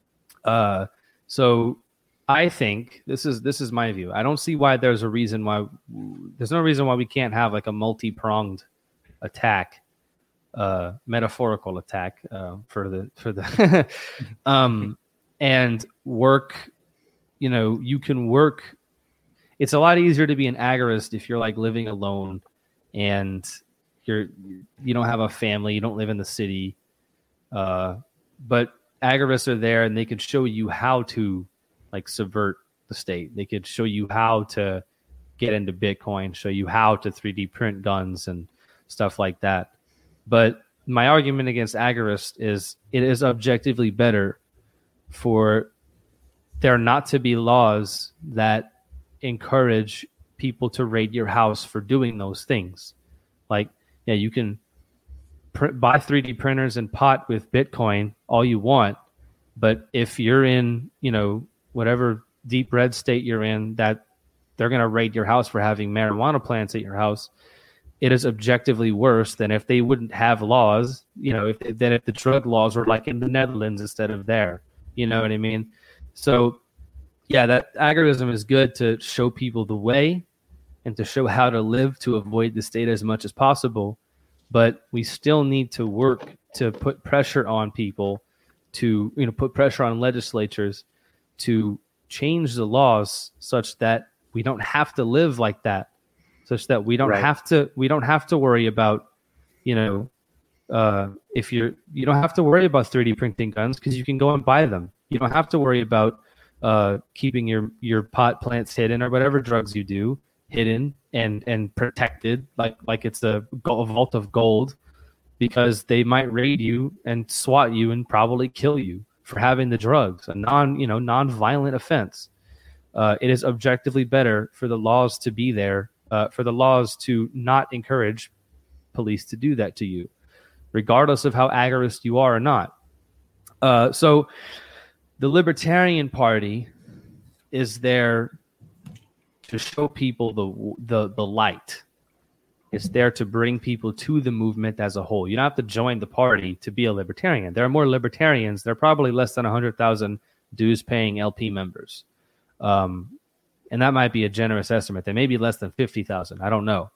So I think this is my view. I don't see why there's no reason why we can't have like a multi-pronged attack, metaphorical attack for the and work. You can work. It's a lot easier to be an agorist if you're like living alone and you don't have a family, you don't live in the city. But agorists are there and they could show you how to like subvert the state. They could show you how to get into Bitcoin, show you how to 3D print guns and stuff like that. But my argument against agorists is it is objectively better for there not to be laws that encourage people to raid your house for doing those things. Like, yeah, you can buy 3D printers and pot with Bitcoin all you want, but if you're in, whatever deep red state you're in, that they're going to raid your house for having marijuana plants at your house, it is objectively worse than if they wouldn't have laws, if the drug laws were like in the Netherlands instead of there. You know what I mean? So, yeah, that agorism is good to show people the way and to show how to live to avoid the state as much as possible. But we still need to work to put pressure on people, to put pressure on legislatures to change the laws such that we don't have to live like that, such that we don't have to worry about, if you don't have to worry about 3D printing guns because you can go and buy them. You don't have to worry about keeping your pot plants hidden or whatever drugs you do hidden and protected like it's a vault of gold, because they might raid you and swat you and probably kill you for having the drugs, a non-violent offense. It is objectively better for the laws to be there, for the laws to not encourage police to do that to you, regardless of how agorist you are or not. So the Libertarian Party is there to show people the light. It's there to bring people to the movement as a whole. You don't have to join the party to be a libertarian. There are more libertarians. There are probably less than 100,000 dues-paying LP members. And that might be a generous estimate. There may be less than 50,000. I don't know.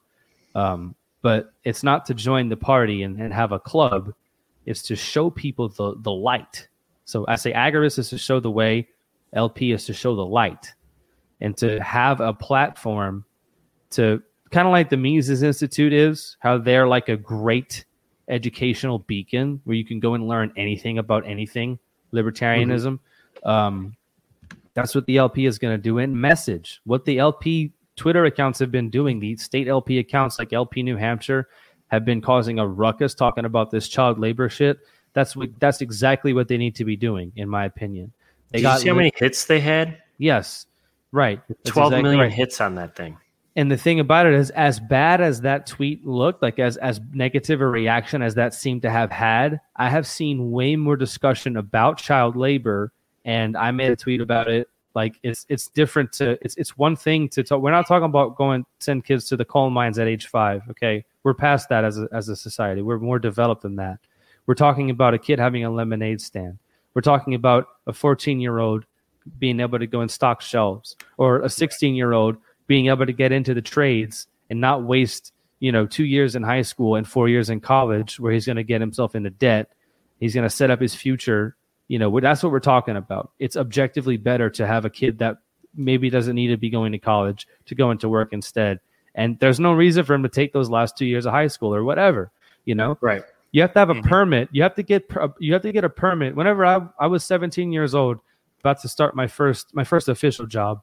But it's not to join the party and have a club. It's to show people the light. So I say agorist is to show the way. LP is to show the light. And to have a platform to kind of like the Mises Institute is, how they're like a great educational beacon where you can go and learn anything about anything, libertarianism. Mm-hmm. That's what the LP is going to do. And message what the LP Twitter accounts have been doing. The state LP accounts like LP New Hampshire have been causing a ruckus talking about this child labor shit. That's exactly what they need to be doing, in my opinion. Did you see how many hits they had? Yes, right. 12 million hits on that thing. And the thing about it is, as bad as that tweet looked, like as negative a reaction as that seemed to have had, I have seen way more discussion about child labor, and I made a tweet about it. Like it's different to it's one thing to talk. We're not talking about send kids to the coal mines at age 5. Okay, we're past that as a society. We're more developed than that. We're talking about a kid having a lemonade stand. We're talking about a 14-year-old being able to go and stock shelves, or a 16-year-old being able to get into the trades and not waste, 2 years in high school and 4 years in college where he's going to get himself into debt. He's going to set up his future. That's what we're talking about. It's objectively better to have a kid that maybe doesn't need to be going to college to go into work instead. And there's no reason for him to take those last 2 years of high school or whatever, Right. You have to have a permit. You have to get a permit. Whenever I was 17 years old, about to start my first official job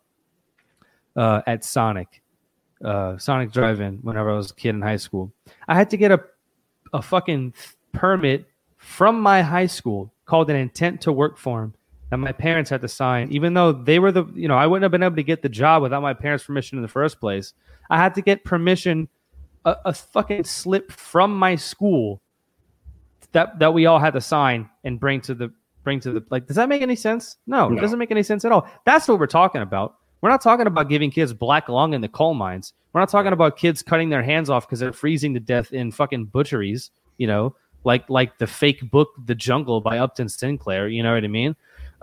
at Sonic Drive-In whenever I was a kid in high school, I had to get a fucking permit from my high school called an intent to work form that my parents had to sign, even though they were I wouldn't have been able to get the job without my parents' permission in the first place. I had to get permission, a fucking slip from my school that we all had to sign and bring to the like. Does that make any sense? No, it doesn't make any sense at all. That's what we're talking about. We're not talking about giving kids black lung in the coal mines. We're not talking about kids cutting their hands off because they're freezing to death in fucking butcheries. like the fake book The Jungle by Upton Sinclair. You know what I mean?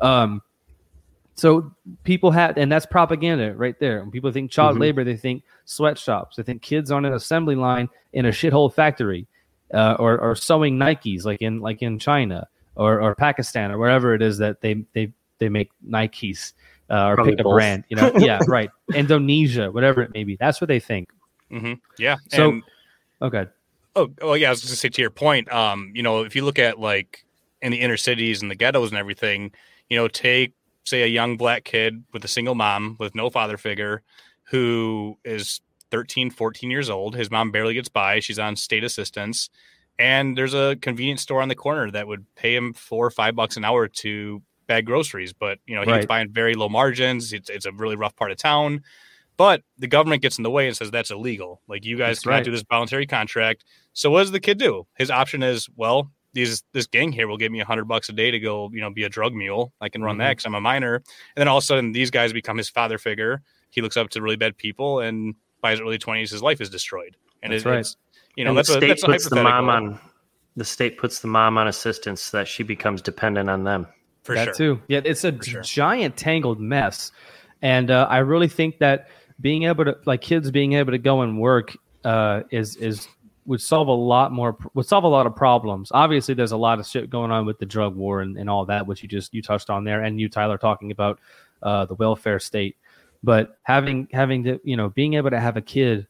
So people have, and that's propaganda right there. When people think child labor, they think sweatshops. They think kids on an assembly line in a shithole factory, or sewing Nikes like in China or Pakistan or wherever it is that they make Nikes, or Probably pick a both. brand. Yeah, right. Indonesia, whatever it may be. That's what they think. Yeah. So, okay. Oh, yeah. I was going to say, to your point, if you look at like in the inner cities and the ghettos and everything, take, say, a young black kid with a single mom with no father figure who is 13, 14 years old. His mom barely gets by. She's on state assistance. And there's a convenience store on the corner that would pay him $4 or $5 an hour to bag groceries. But, he gets by in very low margins. It's a really rough part of town. But the government gets in the way and says that's illegal. Like, you guys cannot do this voluntary contract. So what does the kid do? His option is, well, this gang here will give me $100 a day to go, be a drug mule. I can run that because I'm a minor. And then all of a sudden, these guys become his father figure. He looks up to really bad people, and by his early 20s, his life is destroyed. And that's right. It's that's a hypothetical. The state puts the mom on assistance so that she becomes dependent on them. For that sure. too. Yeah, it's a giant tangled mess, and I really think that being able to, like, kids being able to go and work would solve a lot of problems. Obviously, there's a lot of shit going on with the drug war and all that, which you touched on there, and you, Tyler, talking about the welfare state. But having to, being able to have a kid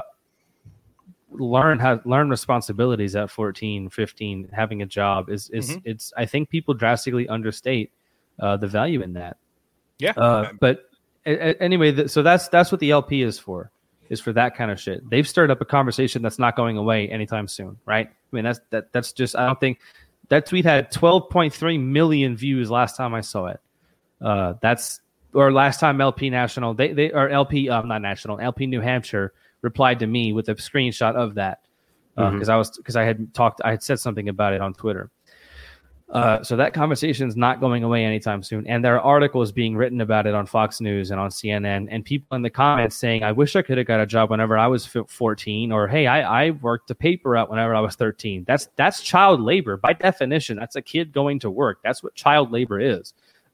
learn responsibilities at 14, 15, having a job is it's, I think people drastically understate the value in that. Yeah. But anyway, so that's what the LP is for that kind of shit. They've stirred up a conversation that's not going away anytime soon, right? I mean, that's just, I don't think that tweet had 12.3 million views last time I saw it. Or last time LP National, they or LP not National, LP New Hampshire replied to me with a screenshot of that because I had said something about it on Twitter. So that conversation is not going away anytime soon. And there are articles being written about it on Fox News and on CNN, and people in the comments saying, I wish I could have got a job whenever I was 14, or, hey, I worked the paper out whenever I was 13. That's child labor. By definition, that's a kid going to work. That's what child labor is.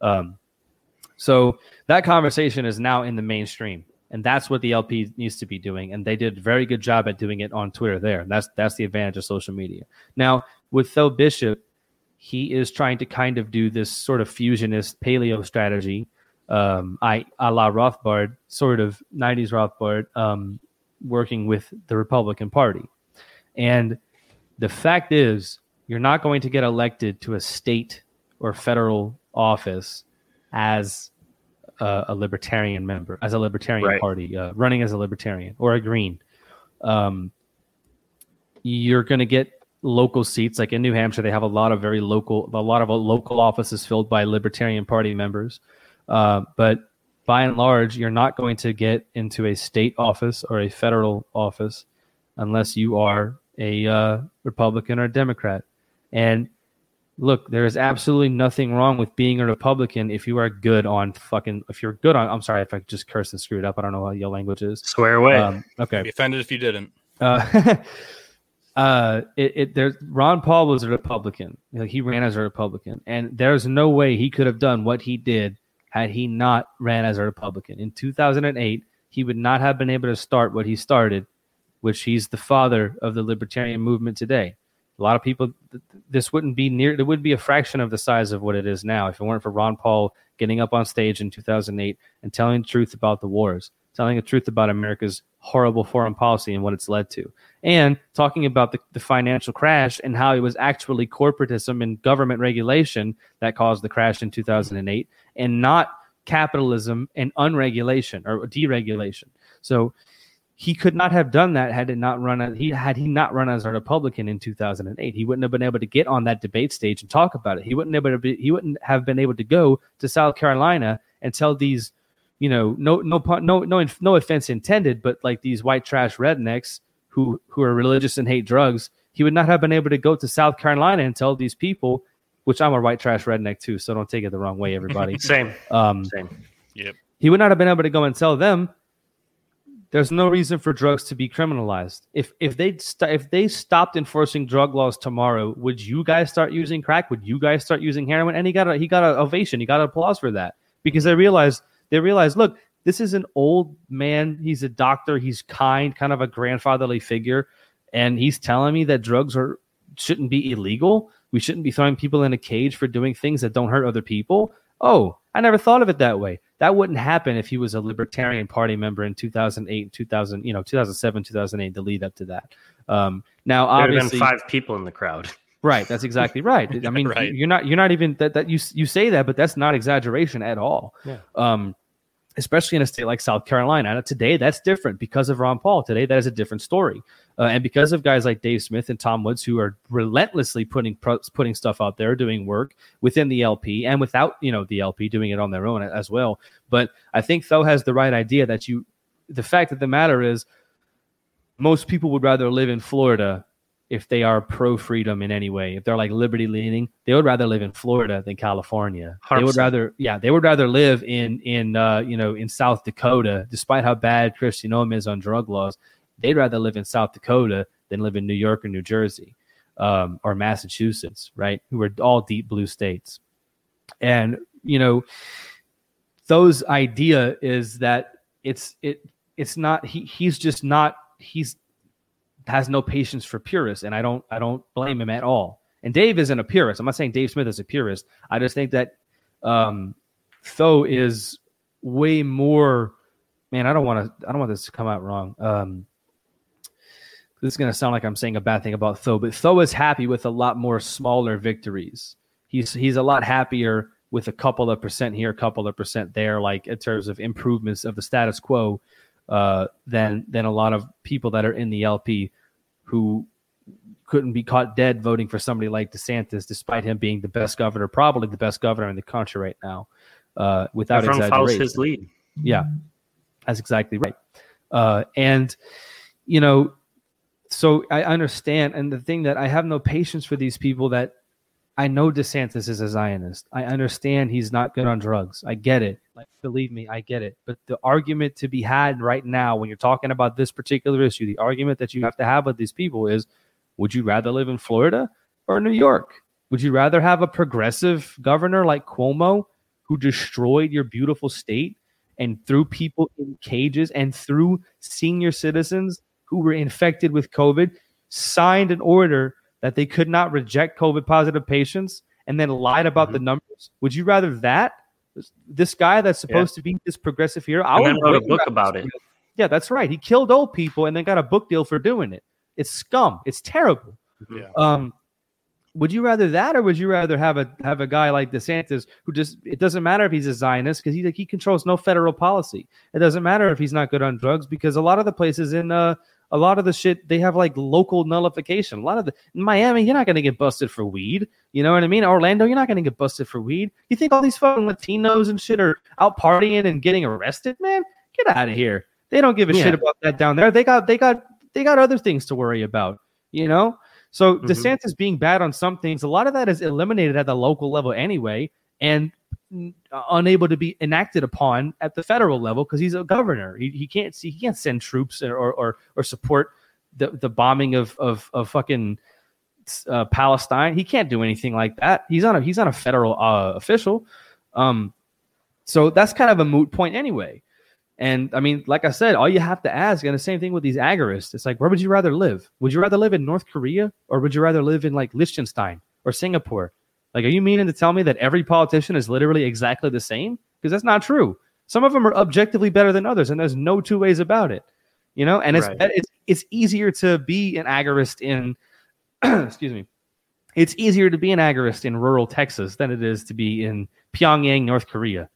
So that conversation is now in the mainstream, and that's what the LP needs to be doing. And they did a very good job at doing it on Twitter there. That's the advantage of social media. Now, with Phil Bishop, he is trying to kind of do this sort of fusionist paleo strategy, a la Rothbard, sort of 90s Rothbard, working with the Republican Party. And the fact is, you're not going to get elected to a state or federal office as a libertarian member, as a libertarian party, running as a libertarian or a green. You're going to get local seats. Like in New Hampshire, they have a lot of local offices filled by Libertarian Party members. But by and large, you're not going to get into a state office or a federal office unless you are a Republican or a Democrat. And look, there is absolutely nothing wrong with being a Republican if you are good on I'm sorry if I just cursed and screwed up. I don't know what your language is. Swear away. I'd Okay. be offended if you didn't. There's Ron Paul was a Republican. He ran as a Republican, and there's no way he could have done what he did had he not ran as a Republican. In 2008, he would not have been able to start what he started, which he's the father of the libertarian movement today. A lot of people, this wouldn't be it would be a fraction of the size of what it is now if it weren't for Ron Paul getting up on stage in 2008 and telling the truth about the wars, telling the truth about America's horrible foreign policy and what it's led to, and talking about the financial crash and how it was actually corporatism and government regulation that caused the crash in 2008 and not capitalism and unregulation or deregulation. So he could not have done that had he not run as a Republican in 2008. He wouldn't have been able to get on that debate stage and talk about it. He wouldn't have been able to go to South Carolina and tell these, no offense intended, but like these white trash rednecks who are religious and hate drugs. He would not have been able to go to South Carolina and tell these people, which I'm a white trash redneck too, so don't take it the wrong way, everybody. Same. Yep. He would not have been able to go and tell them there's no reason for drugs to be criminalized. If they stopped enforcing drug laws tomorrow, would you guys start using crack? Would you guys start using heroin? And he got an ovation. He got an applause for that, because they realized, look, this is an old man. He's a doctor. He's kind of a grandfatherly figure, and he's telling me that drugs shouldn't be illegal. We shouldn't be throwing people in a cage for doing things that don't hurt other people. Oh, I never thought of it that way. That wouldn't happen if he was a Libertarian Party member in 2008, 2007, 2008, the lead up to that. Now, obviously, there have been 5 people in the crowd. Right, that's exactly right. I mean, Right. you're not even that you say that, but that's not exaggeration at all. Yeah. Especially in a state like South Carolina. Today, that's different because of Ron Paul. Today, that is a different story. And because of guys like Dave Smith and Tom Woods, who are relentlessly putting stuff out there, doing work within the LP and without, the LP doing it on their own as well. But I think Tho has the right idea that the fact of the matter is, most people would rather live in Florida if they are pro-freedom in any way. If they're like liberty leaning, they would rather live in Florida than California. 100%. They would rather live in South Dakota, despite how bad Kristi Noem is on drug laws. They'd rather live in South Dakota than live in New York or New Jersey, or Massachusetts, right? Who are all deep blue states. And, Tho's idea is that it's not, he has no patience for purists, and I don't blame him at all. And Dave isn't a purist. I'm not saying Dave Smith is a purist. I just think that Tho is way more. Man, I don't want this to come out wrong. This is going to sound like I'm saying a bad thing about Tho, but Tho is happy with a lot more smaller victories. He's a lot happier with a couple of percent here, a couple of percent there, like in terms of improvements of the status quo, than a lot of people that are in the LP who couldn't be caught dead voting for somebody like DeSantis, despite him being the best governor, probably the best governor in the country right now, without Everyone exaggeration. follows his lead. Yeah, that's exactly right. So I understand. And the thing that I have no patience for these people that I know DeSantis is a Zionist. I understand he's not good on drugs. I get it. Like, believe me, I get it. But the argument to be had right now, when you're talking about this particular issue, the argument that you have to have with these people is, would you rather live in Florida or New York? Would you rather have a progressive governor like Cuomo, who destroyed your beautiful state and threw people in cages and threw senior citizens who were infected with COVID, signed an order that they could not reject COVID positive patients, and then lied about the numbers? Would you rather that? This guy that's supposed to be this progressive hero, And then wrote a book about it. Yeah, that's right. He killed old people and then got a book deal for doing it. It's scum. It's terrible. Yeah. Would you rather that, or would you rather have a guy like DeSantis who just, it doesn't matter if he's a Zionist because he controls no federal policy. It doesn't matter if he's not good on drugs because a lot of the places in a lot of the shit, they have like local nullification. In Miami, you're not going to get busted for weed. You know what I mean? Orlando, you're not going to get busted for weed. You think all these fucking Latinos and shit are out partying and getting arrested? Man, get out of here. They don't give a shit about that down there. They got other things to worry about, So DeSantis being bad on some things, a lot of that is eliminated at the local level anyway, and unable to be enacted upon at the federal level because he's a governor. He can't send troops or support the bombing of fucking Palestine. He can't do anything like that. He's not a federal official. So that's kind of a moot point anyway. And I mean, like I said, all you have to ask, and the same thing with these agorists, it's like, where would you rather live? Would you rather live in North Korea, or would you rather live in like Liechtenstein or Singapore? Like, are you meaning to tell me that every politician is literally exactly the same? Because that's not true. Some of them are objectively better than others, and there's no two ways about it. And it's easier to be an agorist in excuse me. It's easier to be an agorist in rural Texas than it is to be in Pyongyang, North Korea.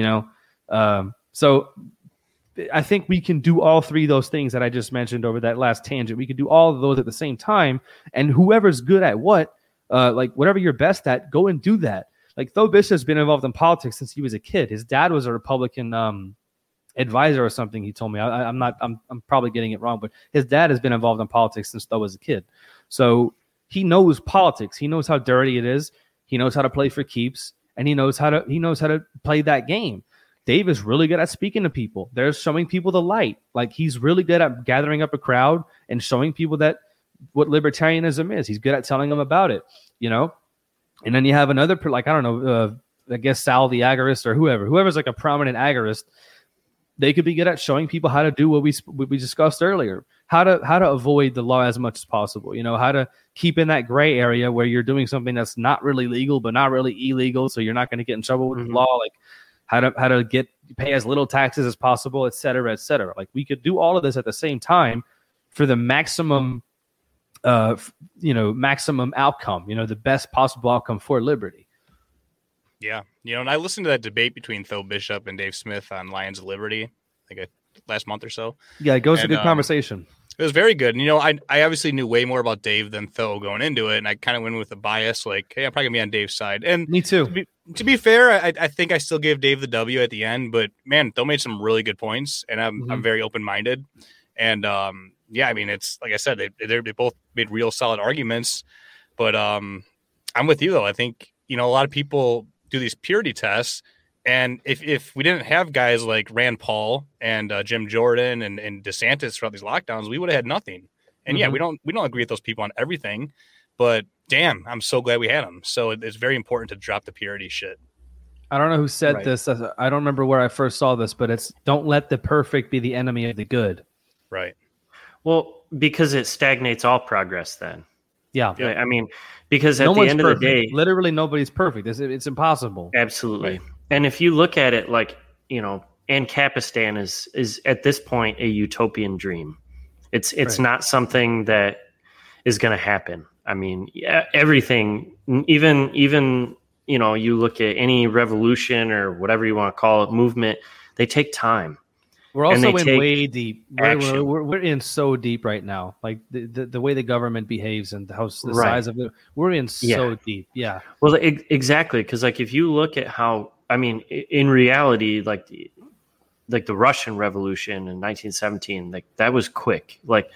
So I think we can do all three of those things that I just mentioned over that last tangent. We could do all of those at the same time, and whoever's good at what, like whatever you're best at, go and do that. Like Tho Bishop's been involved in politics since he was a kid. His dad was a Republican advisor or something. He told me. I'm probably getting it wrong, but his dad has been involved in politics since Tho was a kid. So he knows politics. He knows how dirty it is. He knows how to play for keeps, and he knows how to play that game. Dave is really good at speaking to people. They're showing people the light. Like, he's really good at gathering up a crowd and showing people that what libertarianism is. He's good at telling them about it, you know? And then you have another, like, I don't know, I guess Sal the agorist or whoever's like a prominent agorist. They could be good at showing people how to do what we discussed earlier, how to avoid the law as much as possible, you know, how to keep in that gray area where you're doing something that's not really legal, but not really illegal. So you're not going to get in trouble with the law. Like how to pay as little taxes as possible, et cetera, et cetera. Like, we could do all of this at the same time for the maximum, maximum outcome, you know, the best possible outcome for liberty. Yeah. You know, and I listened to that debate between Tho Bishop and Dave Smith on Lions of Liberty, like last month or so. Yeah, it goes a good conversation. It was very good. And, you know, I obviously knew way more about Dave than Tho going into it. And I kind of went with a bias, like, hey, I'm probably going to be on Dave's side. And me too. To be fair, I think I still gave Dave the W at the end. But, man, Tho made some really good points. And I'm very open-minded. And, yeah, I mean, it's like I said, they both made real solid arguments. But I'm with you, though. I think, you know, a lot of people do these purity tests. And if we didn't have guys like Rand Paul and Jim Jordan and DeSantis throughout these lockdowns, we would have had nothing. And yeah, we don't agree with those people on everything, but damn, I'm so glad we had them. So it's very important to drop the purity shit. I don't know who said this. I don't remember where I first saw this, but it's don't let the perfect be the enemy of the good. Right. Well, because it stagnates all progress then. Yeah. I mean, because at the end of the day, literally nobody's perfect. It's impossible. Absolutely. Right. And if you look at it like, you know, Ancapistan is at this point a utopian dream. It's not something that is going to happen. I mean, everything, even, you know, you look at any revolution or whatever you want to call it, movement, they take time. We're also in way deep. We're in so deep right now. Like the way the government behaves and the size of it. We're in so deep. Yeah. Well, exactly. Because like if you look at how, I mean, in reality, like the Russian Revolution in 1917, like that was quick. Like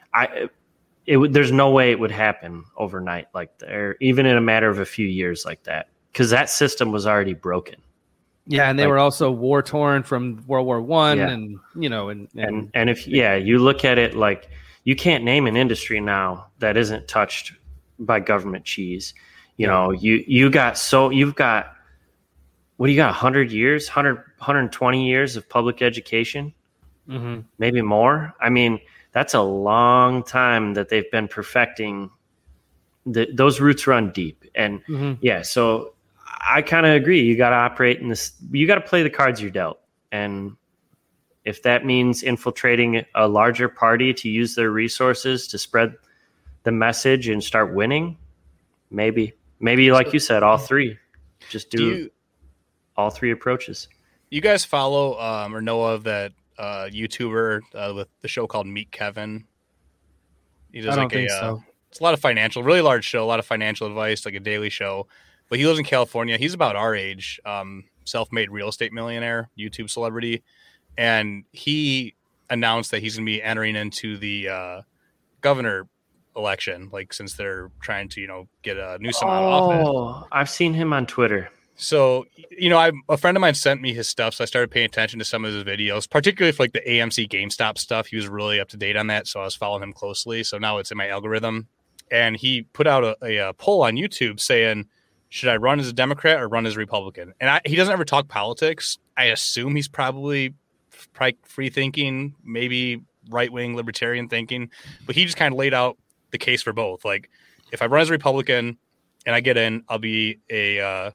there's no way it would happen overnight like that, or even in a matter of a few years like that, because that system was already broken. Yeah, and they were also war torn from World War I, and you know, and if you look at it like you can't name an industry now that isn't touched by government cheese. You know, you've got what do you got? 100 years, 120 years of public education, maybe more. I mean, that's a long time that they've been perfecting. Those roots run deep, and so. I kind of agree. You got to operate in this. You got to play the cards you're dealt. And if that means infiltrating a larger party to use their resources to spread the message and start winning, maybe like you said, all three. Just do all three approaches. You guys follow or know of that YouTuber with the show called Meet Kevin? He does so. It's a lot of really large show, a lot of financial advice, like a daily show. But he lives in California. He's about our age, self-made real estate millionaire, YouTube celebrity. And he announced that he's going to be entering into the governor election, like since they're trying to, you know, get a Newsom out of office. Oh, I've seen him on Twitter. So, you know, a friend of mine sent me his stuff, so I started paying attention to some of his videos, particularly for like the AMC GameStop stuff. He was really up to date on that, so I was following him closely. So now it's in my algorithm. And he put out a poll on YouTube saying, should I run as a Democrat or run as a Republican? And he doesn't ever talk politics. I assume he's probably free thinking, maybe right-wing libertarian thinking. But he just kind of laid out the case for both. Like, if I run as a Republican and I get in, I'll be a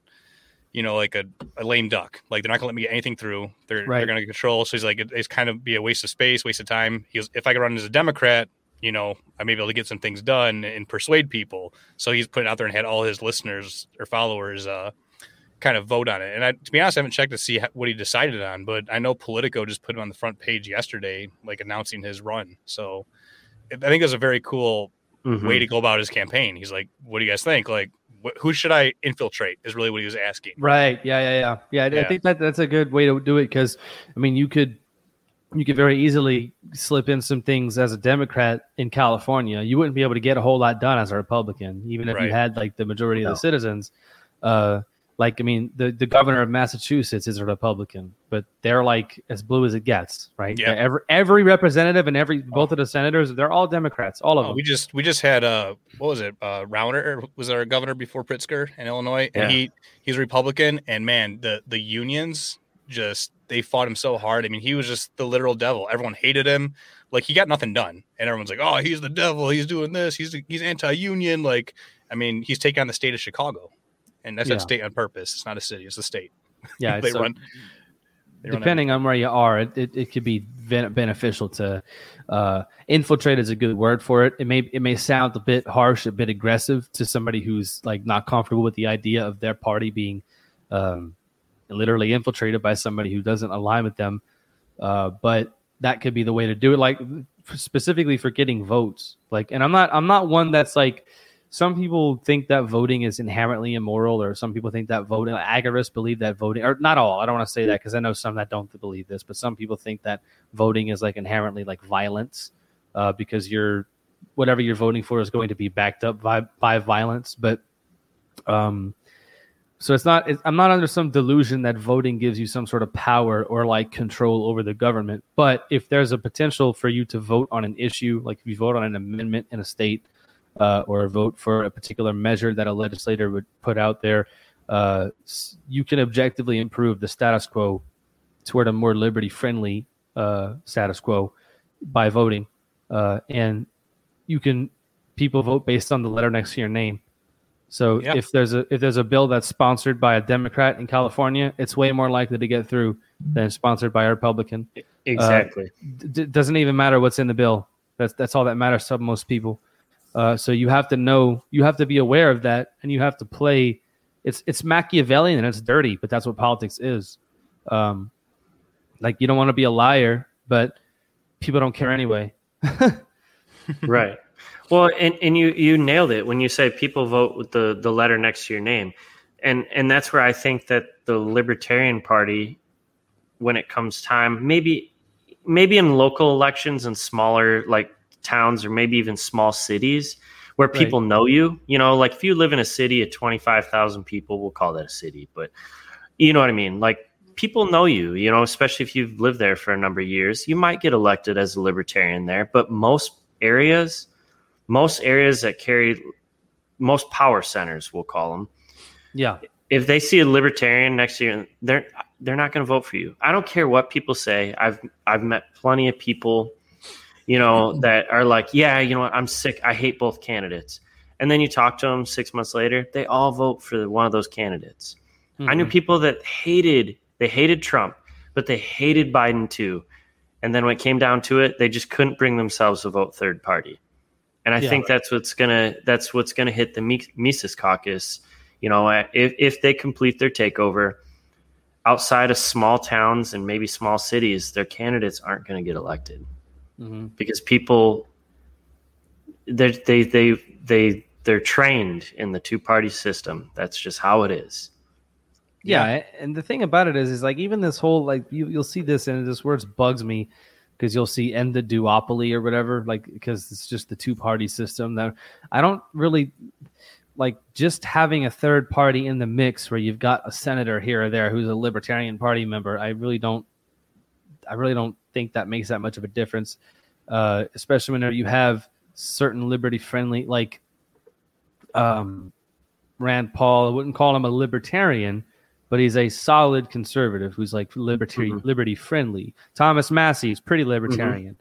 lame duck. Like, they're not going to let me get anything through. They're going to control. So he's like, it's kind of be a waste of space, waste of time. He goes, if I can run as a Democrat, you know, I may be able to get some things done and persuade people. So he's putting it out there and had all his listeners or followers kind of vote on it. And to be honest, I haven't checked to see what he decided on, but I know Politico just put him on the front page yesterday, like announcing his run. So I think it's a very cool way to go about his campaign. He's like, what do you guys think? Like, who should I infiltrate is really what he was asking. Right. Yeah. I think that's a good way to do it. Cause I mean, you could very easily slip in some things as a Democrat in California. You wouldn't be able to get a whole lot done as a Republican, even if you had like the majority of the citizens. Like, I mean, the governor of Massachusetts is a Republican, but they're like as blue as it gets, right? Yeah. Every representative and both of the senators, they're all Democrats, all of them. We just had what was it? Rauner was our governor before Pritzker in Illinois, and he's Republican. And man, the unions they fought him so hard. I mean, he was just the literal devil. Everyone hated him. Like, he got nothing done, and everyone's like, "Oh, he's the devil. He's doing this. He's anti-union." Like, I mean, he's taking on the state of Chicago. And that's a state on purpose. It's not a city. It's a state. Yeah. they run depending on where you are, it could be beneficial to infiltrate is a good word for it. It may sound a bit harsh, a bit aggressive to somebody who's like not comfortable with the idea of their party being literally infiltrated by somebody who doesn't align with them. But that could be the way to do it. Like specifically for getting votes. Like, and I'm not one that's like, some people think that voting is inherently immoral, or some people think that voting, agorists believe that voting, or not all. I don't want to say that because I know some that don't believe this, but some people think that voting is like inherently like violence because whatever you're voting for is going to be backed up by violence. But so I'm not under some delusion that voting gives you some sort of power or like control over the government. But if there's a potential for you to vote on an issue, like if you vote on an amendment in a state, or vote for a particular measure that a legislator would put out there, you can objectively improve the status quo toward a more liberty-friendly status quo by voting. And people vote based on the letter next to your name. So if there's a bill that's sponsored by a Democrat in California, it's way more likely to get through than sponsored by a Republican. Exactly. Doesn't even matter what's in the bill. That's all that matters to most people. So you have to be aware of that, and you have to play. It's Machiavellian and it's dirty, but that's what politics is. Like, you don't want to be a liar, but people don't care anyway. Right. Well, and you nailed it when you say people vote with the letter next to your name, and that's where I think that the Libertarian Party, when it comes time, maybe in local elections and smaller like towns or maybe even small cities where people know you, like if you live in a city of 25,000 people, we'll call that a city, but you know what I mean? Like, people know you, especially if you've lived there for a number of years, you might get elected as a libertarian there. But most areas that carry most power centers, we'll call them. Yeah. If they see a libertarian next to you, they're not going to vote for you. I don't care what people say. I've met plenty of people that are like, yeah, you know what, I'm sick. I hate both candidates. And then you talk to them 6 months later, they all vote for one of those candidates. Mm-hmm. I knew people that hated Trump, but they hated Biden too. And then when it came down to it, they just couldn't bring themselves to vote third party. And I think that's what's gonna hit the Mises Caucus. If they complete their takeover outside of small towns and maybe small cities, their candidates aren't going to get elected. Mm-hmm. Because people, they're trained in the two-party system. That's just how it is. Yeah, and the thing about it is like even this whole like you'll see this, and this word bugs me because you'll see end the duopoly or whatever, like because it's just the two-party system that I don't really like. Just having a third party in the mix where you've got a senator here or there who's a Libertarian Party member, I really don't think that makes that much of a difference, especially whenever you have certain liberty-friendly, like Rand Paul. I wouldn't call him a libertarian, but he's a solid conservative who's like liberty-friendly. Thomas Massey is pretty libertarian,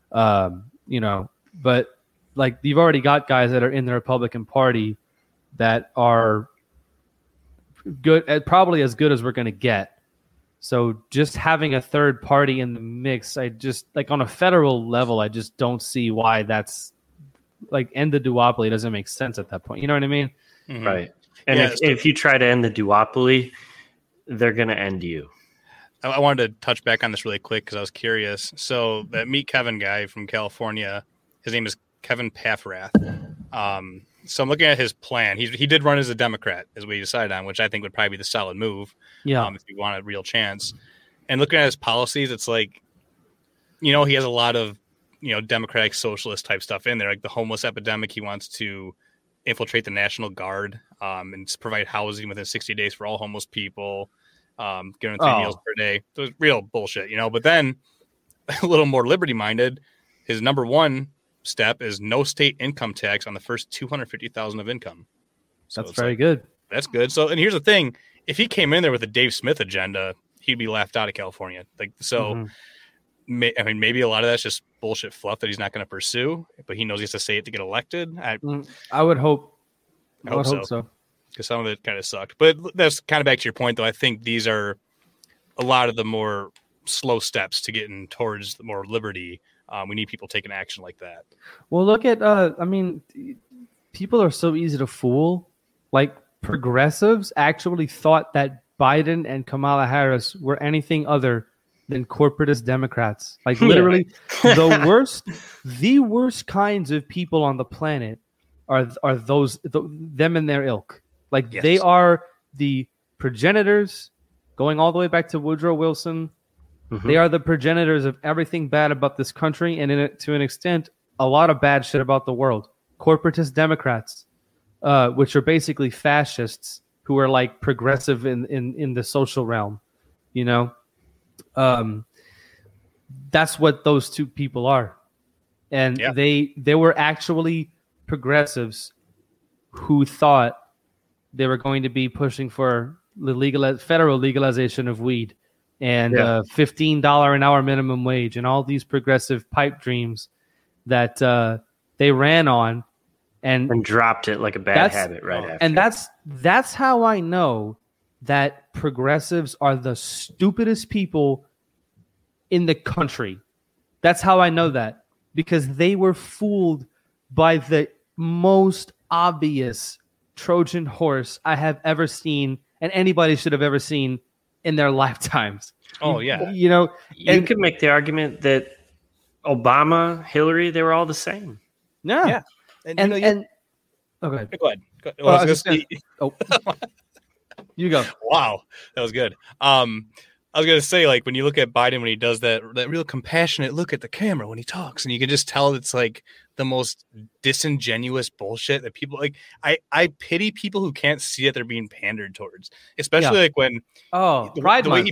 but like you've already got guys that are in the Republican Party that are good, probably as good as we're going to get. So just having a third party in the mix, I just like on a federal level, I just don't see why that's like end the duopoly doesn't make sense at that point. You know what I mean? Mm-hmm. Right. And if you try to end the duopoly, they're going to end you. I wanted to touch back on this really quick because I was curious. So that Meet Kevin guy from California, his name is Kevin Paffrath. So I'm looking at his plan. He did run as a Democrat, as we decided on, which I think would probably be the solid move. Yeah. If you want a real chance. And looking at his policies, it's like, he has a lot of, Democratic socialist type stuff in there, like the homeless epidemic he wants to infiltrate the National Guard and provide housing within 60 days for all homeless people, giving them 3 meals per day. So it's real bullshit, But then a little more liberty-minded, his number one step is no state income tax on the first $250,000 of income. So that's very good. That's good. So, and here's the thing: if he came in there with a Dave Smith agenda, he'd be laughed out of California. Maybe a lot of that's just bullshit fluff that he's not going to pursue, but he knows he has to say it to get elected. I would hope. I would hope so. Because some of it kind of sucked. But that's kind of back to your point, though. I think these are a lot of the more slow steps to getting towards the more liberty. We need people taking action like that. Well, look at, people are so easy to fool. Like, progressives actually thought that Biden and Kamala Harris were anything other than corporatist Democrats. Like, literally, the worst kinds of people on the planet are them and their ilk. Like, They are the progenitors, going all the way back to Woodrow Wilson. Mm-hmm. They are the progenitors of everything bad about this country, and to an extent, a lot of bad shit about the world. Corporatist Democrats, which are basically fascists who are like progressive in the social realm, that's what those two people are. And they were actually progressives who thought they were going to be pushing for the federal legalization of weed and $15 an hour minimum wage and all these progressive pipe dreams that they ran on and dropped it like a bad habit right after. And that's how I know that progressives are the stupidest people in the country. That's how I know that, because they were fooled by the most obvious Trojan horse I have ever seen, and anybody should have ever seen in their lifetimes. Oh, yeah. You could make the argument that Obama, Hillary, they were all the same. Yeah. And okay. Go ahead. Well, you go. Wow, that was good. I was gonna say, like, when you look at Biden when he does that real compassionate look at the camera when he talks, and you can just tell it's like the most disingenuous bullshit that people like. I pity people who can't see that they're being pandered towards, especially like when Pride Month.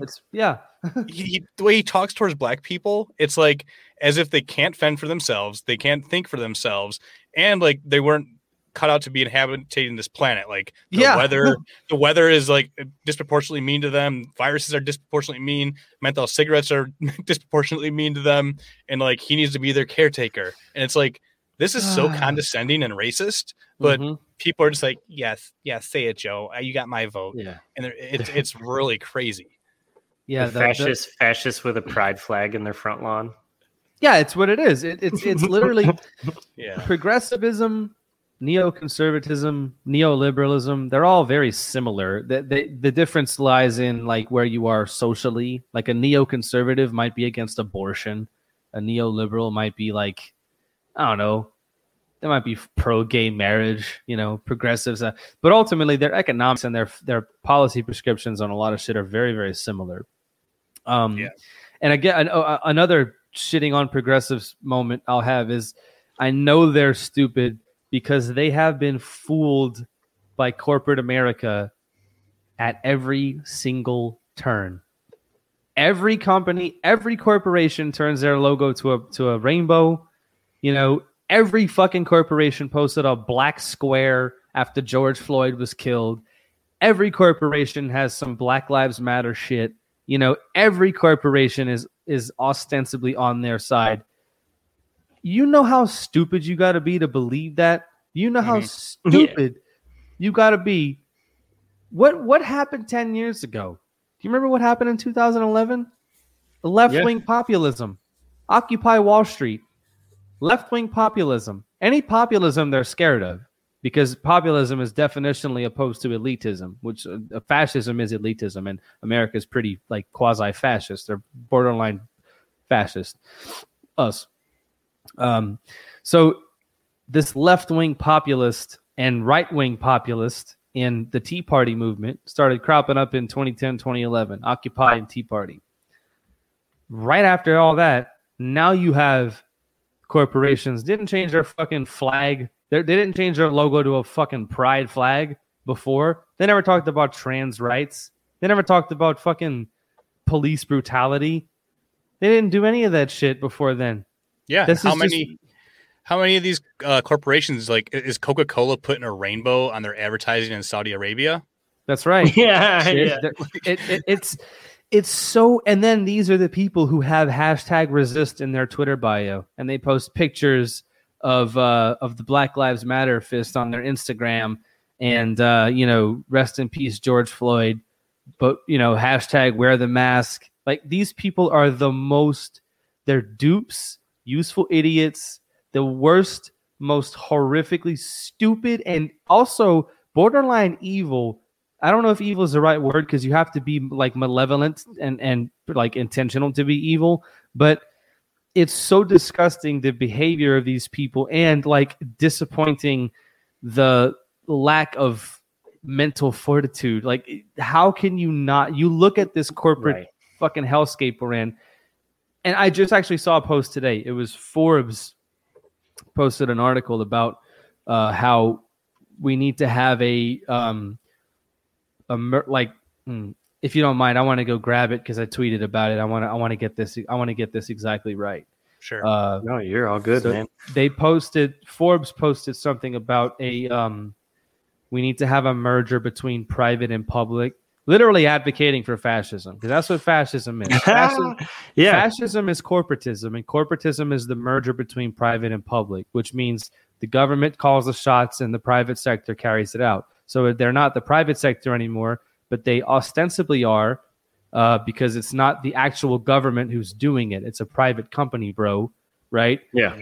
The way he talks towards black people, it's like as if they can't fend for themselves, they can't think for themselves, and like they weren't cut out to be inhabiting this planet. Like the weather is like disproportionately mean to them. Viruses are disproportionately mean. Menthol cigarettes are disproportionately mean to them. And like, he needs to be their caretaker. And it's like, this is so condescending and racist, but people are just like, yes, say it, Joe. You got my vote. Yeah. And it's really crazy. Yeah. Fascists with a pride flag in their front lawn. Yeah. It's what it is. It's literally yeah. Progressivism, neoconservatism, neoliberalism, they're all very similar. The difference lies in like where you are socially. Like a neoconservative might be against abortion. A neoliberal might be like, I don't know, they might be pro-gay marriage, progressives. But ultimately their economics and their policy prescriptions on a lot of shit are very, very similar. And again, another shitting on progressives moment I'll have is I know they're stupid because they have been fooled by corporate America at every single turn. Every company, every corporation turns their logo to a rainbow. Every fucking corporation posted a black square after George Floyd was killed. Every corporation has some Black Lives Matter shit. Every corporation is ostensibly on their side. You know how stupid you got to be to believe that? You know how stupid you got to be. What happened 10 years ago? Do you remember what happened in 2011? The left-wing populism. Occupy Wall Street. Left-wing populism. Any populism they're scared of, because populism is definitionally opposed to elitism, which fascism is elitism, and America is pretty like quasi-fascist. They're borderline fascist. Us. So this left-wing populist and right-wing populist in the Tea Party movement started cropping up in 2010, 2011, Occupy and Tea Party. Right after all that, now you have corporations didn't change their fucking flag They didn't change their logo to a fucking pride flag before. They never talked about trans rights. They never talked about fucking police brutality. They didn't do any of that shit before then. Yeah. How many of these corporations, like, is Coca-Cola putting a rainbow on their advertising in Saudi Arabia? That's right. Yeah. It's so, and then these are the people who have #resist in their Twitter bio, and they post pictures of the Black Lives Matter fist on their Instagram, and rest in peace George Floyd, but #wear the mask. Like, these people are they're dupes, useful idiots, the worst, most horrifically stupid, and also borderline evil. I don't know if evil is the right word, because you have to be like malevolent and like intentional to be evil, but it's so disgusting, the behavior of these people, and like disappointing, the lack of mental fortitude. Like, how can you not? You look at this corporate fucking hellscape we're in, and I just actually saw a post today. It was Forbes posted an article about how we need to have if you don't mind, I want to go grab it because I tweeted about it. I want to get this exactly right. Sure. No, you're all good, man. Forbes posted something about we need to have a merger between private and public, literally advocating for fascism, because that's what fascism is. Fascism is corporatism, and corporatism is the merger between private and public, which means the government calls the shots and the private sector carries it out. So they're not the private sector anymore, but they ostensibly are, because it's not the actual government who's doing it. It's a private company, bro. Right? Yeah.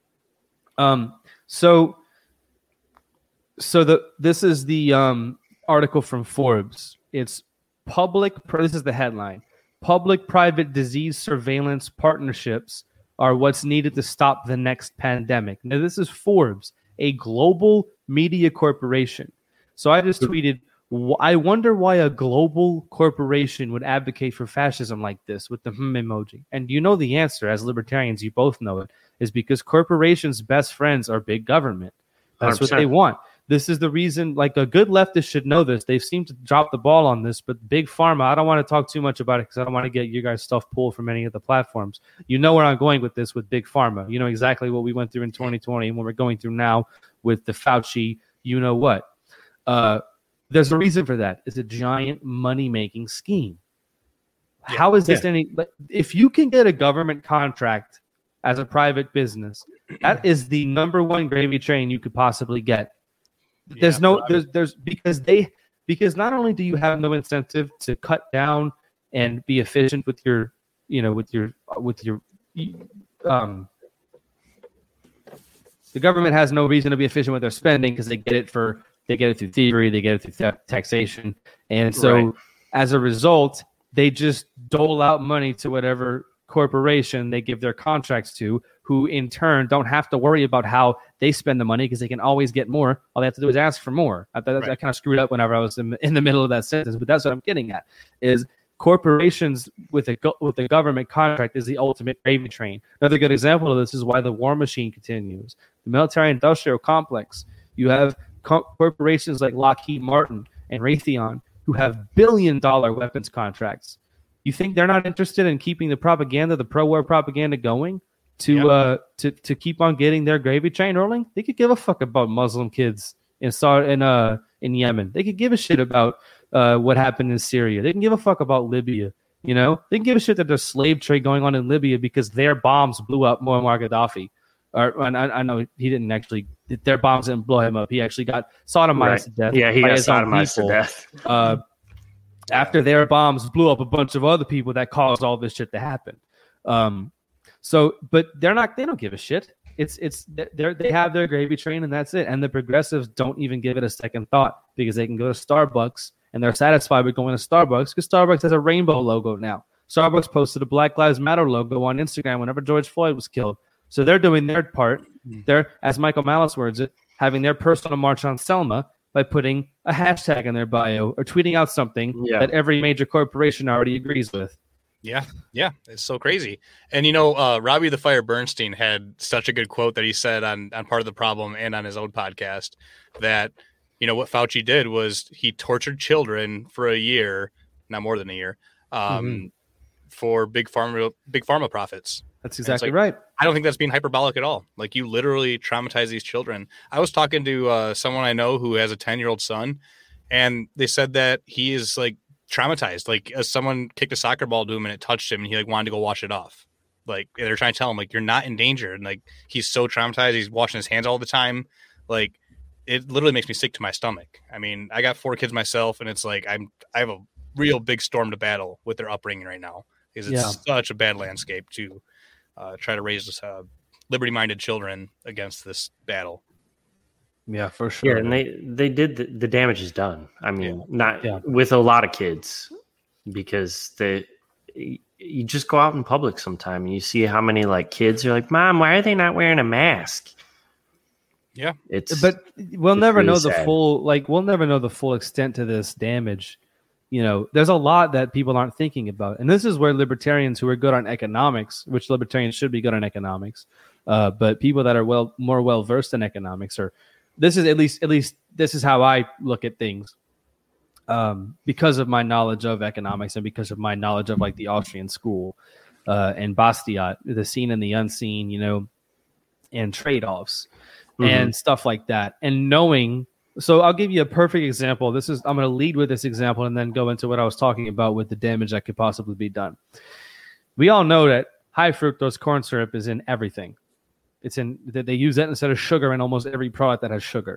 This is the article from Forbes. It's this is the headline. Public-private disease surveillance partnerships are what's needed to stop the next pandemic. Now, this is Forbes, a global media corporation. So I just tweeted, I wonder why a global corporation would advocate for fascism like this with the emoji. And you know the answer, as libertarians, you both know it, is because corporations' best friends are big government. That's 100%. What they want. This is the reason, like, a good leftist should know this. They've seemed to drop the ball on this, but Big Pharma, I don't want to talk too much about it because I don't want to get you guys stuff pulled from any of the platforms. You know where I'm going with this with Big Pharma. You know exactly what we went through in 2020 and what we're going through now with the Fauci, you know what. There's a reason for that. It's a giant money-making scheme. Yeah. How is this if you can get a government contract as a private business, that is the number one gravy train you could possibly get. Because not only do you have no incentive to cut down and be efficient with your the government has no reason to be efficient with their spending because they get it through thievery, they get it through taxation, and so as a result, they just dole out money to whatever corporation they give their contracts to, who in turn don't have to worry about how they spend the money because they can always get more. All they have to do is ask for more. I kind of screwed up whenever I was in the middle of that sentence, but that's what I'm getting at, is corporations with a government contract is the ultimate gravy train. Another good example of this is why the war machine continues. The military-industrial complex, you have corporations like Lockheed Martin and Raytheon who have billion-dollar weapons contracts. You think they're not interested in keeping the propaganda, the pro-war propaganda going to keep on getting their gravy train rolling? They could give a fuck about Muslim kids in Yemen. They could give a shit about what happened in Syria. They can give a fuck about Libya. You know, they can give a shit that there's slave trade going on in Libya because their bombs blew up Muammar Gaddafi. I know he didn't actually. Their bombs didn't blow him up. He actually got sodomized to death. Yeah, he got sodomized to death. After their bombs blew up a bunch of other people that caused all this shit to happen. But they don't give a shit. They have their gravy train and that's it. And the progressives don't even give it a second thought because they can go to Starbucks and they're satisfied with going to Starbucks because Starbucks has a rainbow logo now. Starbucks posted a Black Lives Matter logo on Instagram whenever George Floyd was killed. So they're doing their part. They're, as Michael Malice words it, having their personal march on Selma by putting a hashtag in their bio or tweeting out something that every major corporation already agrees with. Yeah, it's so crazy. And Robbie the Fire Bernstein had such a good quote that he said on Part of the Problem and on his own podcast that what Fauci did was he tortured children for a year, not more than a year, for big pharma profits. That's exactly right. I don't think that's being hyperbolic at all. Like, you literally traumatize these children. I was talking to someone I know who has a 10-year-old son, and they said that he is like traumatized. Like, as someone kicked a soccer ball to him and it touched him, and he like wanted to go wash it off. Like, they're trying to tell him, like, you're not in danger, and like he's so traumatized. He's washing his hands all the time. Like, it literally makes me sick to my stomach. I mean, I got 4 kids myself, and it's like I have a real big storm to battle with their upbringing right now, because it's such a bad landscape to try to raise liberty-minded children against this battle. Yeah, for sure. Yeah, and they did the damage is done. I mean, with a lot of kids, because you just go out in public sometime and you see how many like kids are like, "Mom, why are they not wearing a mask?" Yeah, but we'll never really know the sad. we'll never know the full extent to this damage. There's a lot that people aren't thinking about, and this is where libertarians who are good on economics, which libertarians should be good on economics, but people that are more well versed in economics are. This is at least this is how I look at things, because of my knowledge of economics and because of my knowledge of like the Austrian school and Bastiat, the seen and the unseen, and trade-offs and stuff like that. And knowing, so I'll give you a perfect example. I'm going to lead with this example and then go into what I was talking about with the damage that could possibly be done. We all know that high fructose corn syrup is in everything. They use that instead of sugar in almost every product that has sugar.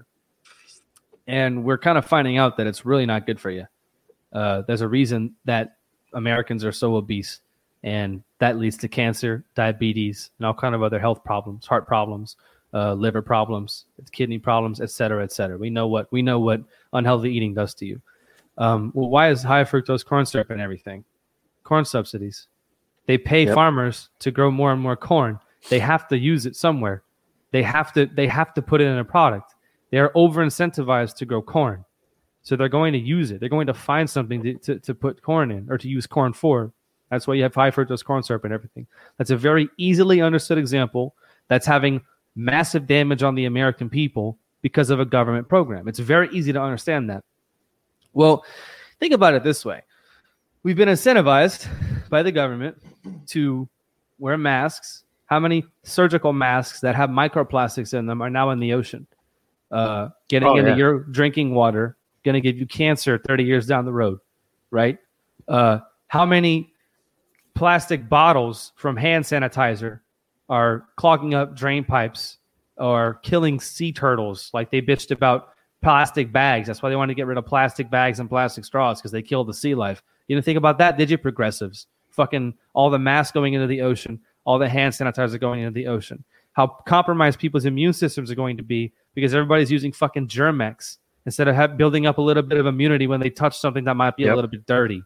And we're kind of finding out that it's really not good for you. There's a reason that Americans are so obese, and that leads to cancer, diabetes, and all kind of other health problems, heart problems, liver problems, kidney problems, et cetera, et cetera. We know what unhealthy eating does to you. Well, why is high fructose corn syrup and everything? Corn subsidies. They pay farmers to grow more and more corn. They have to use it somewhere. They have to put it in a product. They are over incentivized to grow corn. So they're going to use it. They're going to find something to put corn in or to use corn for. That's why you have high fructose corn syrup and everything. That's a very easily understood example that's having massive damage on the American people because of a government program. It's very easy to understand that. Well, think about it this way. We've been incentivized by the government to wear masks. How many surgical masks that have microplastics in them are now in the ocean? Getting into your drinking water, going to give you cancer 30 years down the road, right? How many plastic bottles from hand sanitizer are clogging up drain pipes or killing sea turtles like they bitched about plastic bags? That's why they wanted to get rid of plastic bags and plastic straws, because they kill the sea life. You didn't think about that, did you, progressives? Fucking all the masks going into the ocean, all the hand sanitizer going into the ocean. How compromised people's immune systems are going to be because everybody's using fucking Germ-X instead of building up a little bit of immunity when they touch something that might be a little bit dirty.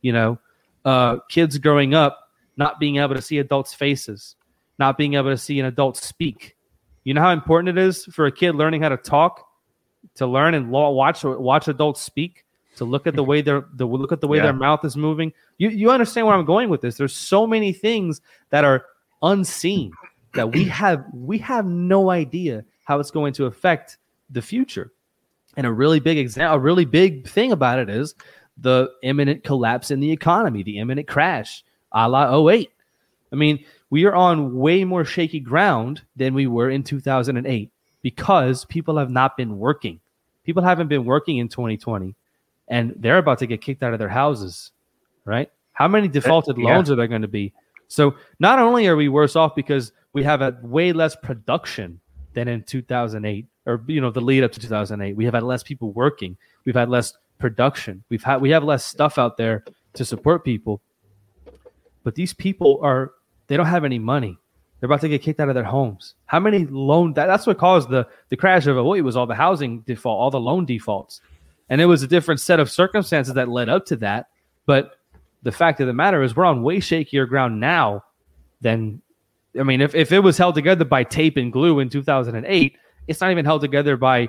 Kids growing up not being able to see adults' faces, not being able to see an adult speak. You know how important it is for a kid learning how to talk, to learn and watch adults speak, to look at the way their mouth is moving. You understand where I'm going with this? There's so many things that are unseen that we have no idea how it's going to affect the future. And a really big thing about it is the imminent collapse in the economy, the imminent crash, a la 2008. I mean, we are on way more shaky ground than we were in 2008 because people have not been working. People haven't been working in 2020, and they're about to get kicked out of their houses, right? How many defaulted loans are there going to be? So not only are we worse off because we have a way less production than in 2008, or the lead up to 2008. We have had less people working. We've had less production. We have less stuff out there to support people. But these people they don't have any money. They're about to get kicked out of their homes. How many that's what caused the crash of 2008 was all the housing default, all the loan defaults. And it was a different set of circumstances that led up to that. But the fact of the matter is we're on way shakier ground now than, I mean, if it was held together by tape and glue in 2008, it's not even held together by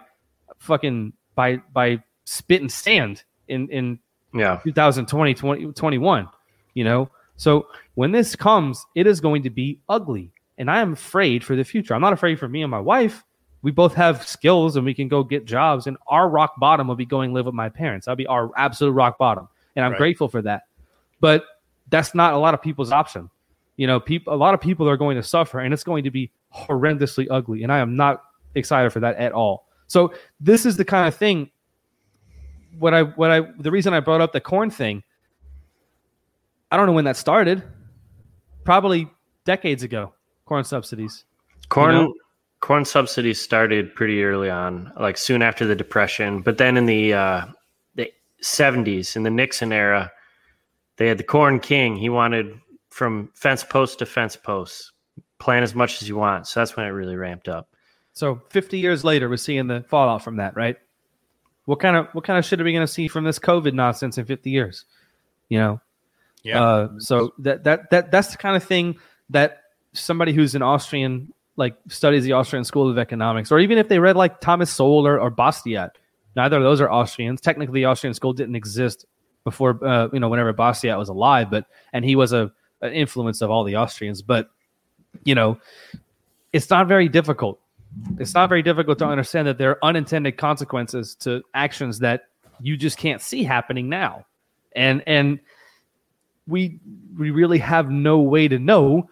spit and sand in 2020, 2021, So when this comes, it is going to be ugly. And I am afraid for the future. I'm not afraid for me and my wife. We both have skills and we can go get jobs. And our rock bottom will be going live with my parents. That'll be our absolute rock bottom. And I'm grateful for that. But that's not a lot of people's option. You know, a lot of people are going to suffer, and it's going to be horrendously ugly. And I am not excited for that at all. So this is the kind of thing. The reason I brought up the corn thing, I don't know when that started. Probably decades ago. Corn subsidies. Corn subsidies started pretty early on, like soon after the Depression. But then in the 70s, in the Nixon era, they had the Corn King. He wanted from fence post to fence post, plant as much as you want. So that's when it really ramped up. So 50 years later, we're seeing the fallout from that, right? What kind of shit are we going to see from this COVID nonsense in 50 years? You know? Yeah. So that's the kind of thing that somebody who's an Austrian, like studies the Austrian School of Economics, or even if they read like Thomas Sowell or Bastiat, neither of those are Austrians. Technically, the Austrian school didn't exist before, whenever Bastiat was alive, and he was an influence of all the Austrians. But, you know, it's not very difficult. It's not very difficult to understand that there are unintended consequences to actions that you just can't see happening now. And we really have no way to know.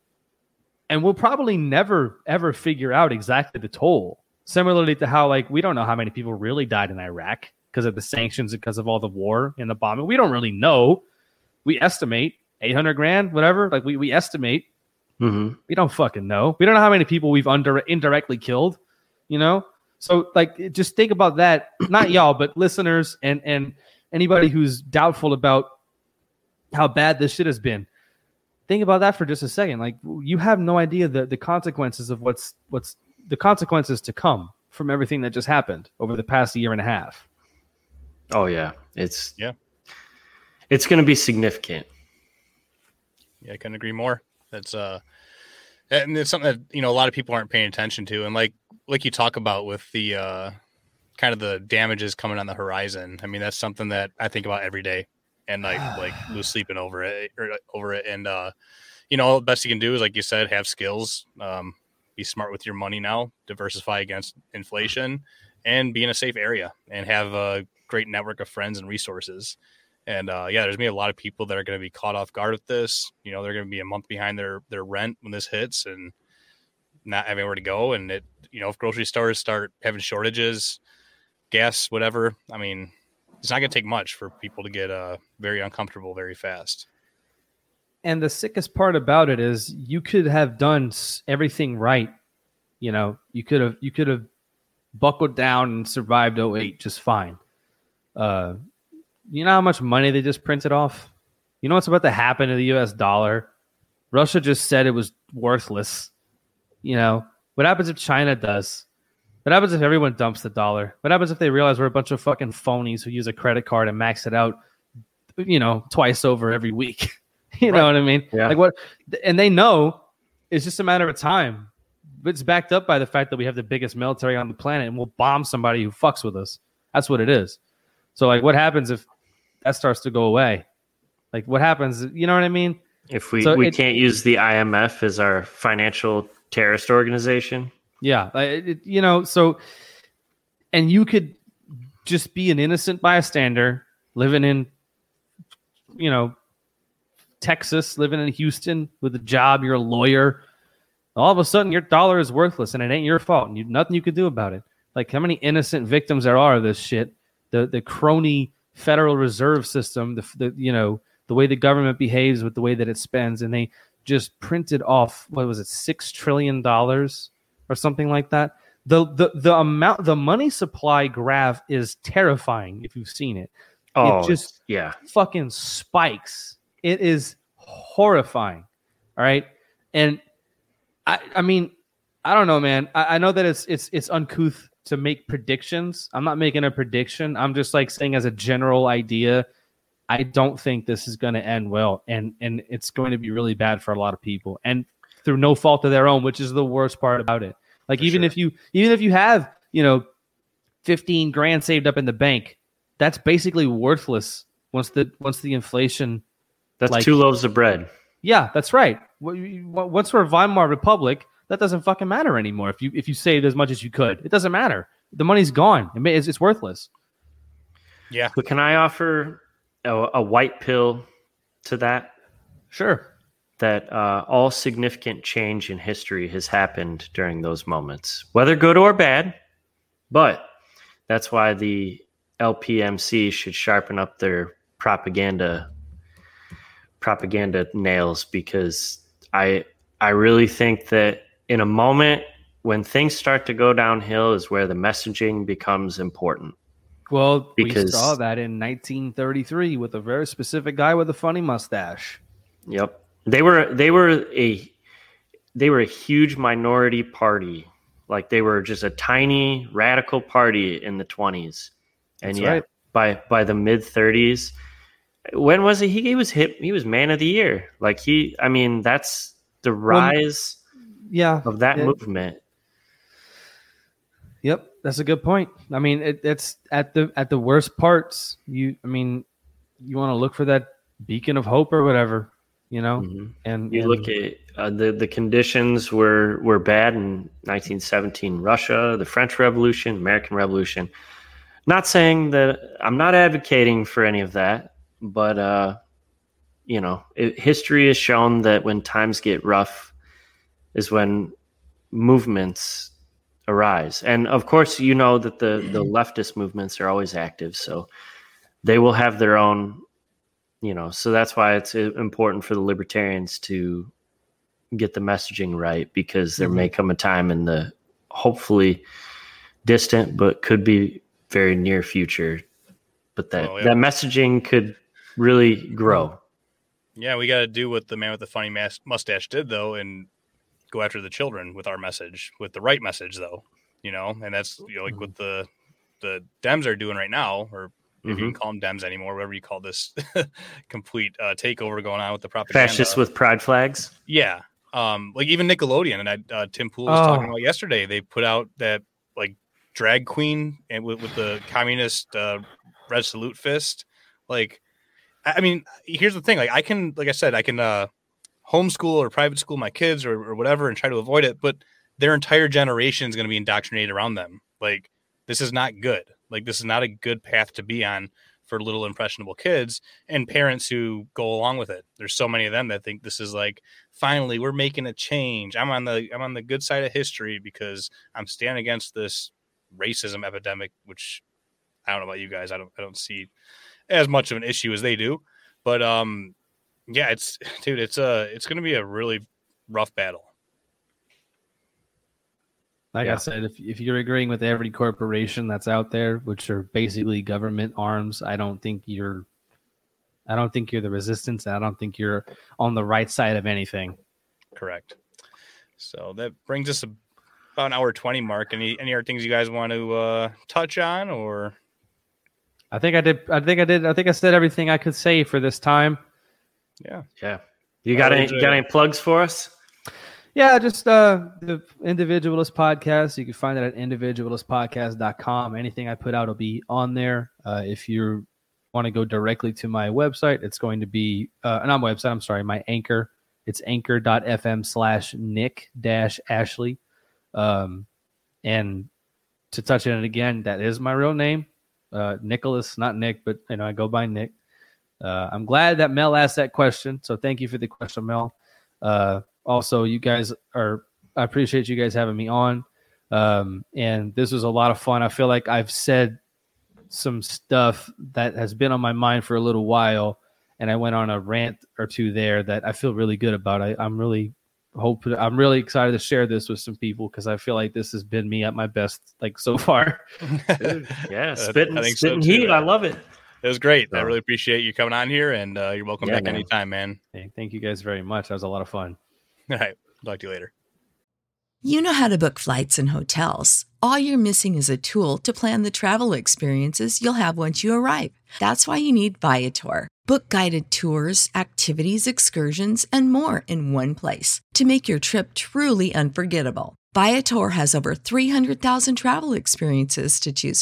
And we'll probably never, ever figure out exactly the toll. Similarly to how, like, we don't know how many people really died in Iraq because of the sanctions, because of all the war and the bombing. We don't really know. We estimate 800 grand, whatever. Like, we estimate. Mm-hmm. We don't fucking know. We don't know how many people we've indirectly killed, you know? So, like, just think about that. Not y'all, but listeners and anybody who's doubtful about how bad this shit has been. Think about that for just a second. Like, you have no idea the consequences of what's the consequences to come from everything that just happened over the past year and a half. Oh yeah, it's going to be significant. Yeah, I couldn't agree more. That's and it's something that, you know, a lot of people aren't paying attention to, and like you talk about with the kind of the damages coming on the horizon. I mean, that's something that I think about every day. And like lose sleeping over it. And, you know, the best you can do is, like you said, have skills, be smart with your money now, diversify against inflation, and be in a safe area and have a great network of friends and resources. And there's going to be a lot of people that are going to be caught off guard with this. You know, they're going to be a month behind their rent when this hits and not having where to go. And it, you know, if grocery stores start having shortages, gas, whatever, I mean, it's not going to take much for people to get very uncomfortable very fast. And the sickest part about it is you could have done everything right. You know, you could have buckled down and survived 2008 just fine. You know how much money they just printed off? You know what's about to happen to the US dollar? Russia just said it was worthless. You know, what happens if China does? What happens if everyone dumps the dollar? What happens if they realize we're a bunch of fucking phonies who use a credit card and max it out, you know, twice over every week? You know what I mean? Yeah. Like what? And they know it's just a matter of time. But it's backed up by the fact that we have the biggest military on the planet and we'll bomb somebody who fucks with us. That's what it is. So, like, what happens if that starts to go away? Like, what happens? You know what I mean? If we can't use the IMF as our financial terrorist organization. Yeah, you know, so, and you could just be an innocent bystander living in, you know, Texas, living in Houston with a job, you're a lawyer. All of a sudden, your dollar is worthless and it ain't your fault and nothing you could do about it. Like, how many innocent victims there are of this shit? The crony Federal Reserve System, the way the government behaves with the way that it spends, and they just printed off, what was it, $6 trillion or something like that. The money supply graph is terrifying if you've seen it. Oh, it just fucking spikes. It is horrifying. All right. And I mean, I don't know, man. I know that it's uncouth to make predictions. I'm not making a prediction. I'm just like saying as a general idea, I don't think this is going to end well. And it's going to be really bad for a lot of people. And through no fault of their own, which is the worst part about it. Like, even if you have, you know, 15 grand saved up in the bank, that's basically worthless once the inflation That's Like, 2 loaves of bread. Yeah, that's right. Once we're Weimar Republic, that doesn't fucking matter anymore. If you saved as much as you could, it doesn't matter. The money's gone. It's worthless. Yeah. But can I offer a white pill to that? Sure. That all significant change in history has happened during those moments, whether good or bad. But that's why the LPMC should sharpen up their propaganda nails, because I really think that in a moment when things start to go downhill is where the messaging becomes important. Well, we saw that in 1933 with a very specific guy with a funny mustache. Yep. They were a huge minority party. Like, they were just a tiny radical party in the 20s. And That's right. by the mid 30s, when was he? He was man of the year. Like, that's the rise of that movement. Yep, that's a good point. I mean, it's at the worst parts. You want to look for that beacon of hope or whatever, Mm-hmm. And you look at the conditions were bad in 1917, Russia, the French Revolution, American Revolution. Not saying that I'm not advocating for any of that, but history has shown that when times get rough is when movements arise. And of course, that the leftist movements are always active, so they will have their own, so that's why it's important for the libertarians to get the messaging right, because there may come a time in the hopefully distant but could be very near future, but that messaging could really grow. Yeah, we got to do what the man with the funny mustache did, though, and go after the children with our message, with the right message, though, and that's like what the Dems are doing right now, or if you can call them Dems anymore, whatever you call this complete takeover going on with the propaganda. Fascists with pride flags. Yeah, like even Nickelodeon, and Tim Pool was talking about yesterday. They put out that like drag queen and with the communist red salute fist. Like, I mean, here's the thing: I can homeschool or private school my kids or whatever and try to avoid it, but their entire generation is going to be indoctrinated around them. Like, this is not good. Like, this is not a good path to be on for little impressionable kids and parents who go along with it. There's so many of them that think this is like, finally, we're making a change. I'm on the good side of history because I'm standing against this racism epidemic, which I don't know about you guys. I don't see as much of an issue as they do, but yeah, it's going to be a really rough battle. Like I said, if you're agreeing with every corporation that's out there, which are basically government arms, I don't think you're the resistance. I don't think you're on the right side of anything. Correct. So that brings us about an hour 20 mark. Any other things you guys want to touch on, or? I think I said everything I could say for this time. Yeah. You got any plugs for us? Yeah, just the Individualist Podcast. You can find it at individualistpodcast.com. Anything I put out will be on there. If you want to go directly to my website, it's going to be my Anchor. It's anchor.fm/Nick-Ashley. And to touch on it again, that is my real name. Nicholas, not Nick, but I go by Nick. I'm glad that Mel asked that question, so thank you for the question, Mel. Also, I appreciate you guys having me on. And this was a lot of fun. I feel like I've said some stuff that has been on my mind for a little while, and I went on a rant or two there that I feel really good about. I'm really excited to share this with some people, because I feel like this has been me at my best, like, so far. Yeah, spitting heat. I love it. It was great. I really appreciate you coming on here, and you're welcome back anytime, man. Hey, thank you guys very much. That was a lot of fun. All right. Talk to you later. You know how to book flights and hotels. All you're missing is a tool to plan the travel experiences you'll have once you arrive. That's why you need Viator. Book guided tours, activities, excursions, and more in one place to make your trip truly unforgettable. Viator has over 300,000 travel experiences to choose from.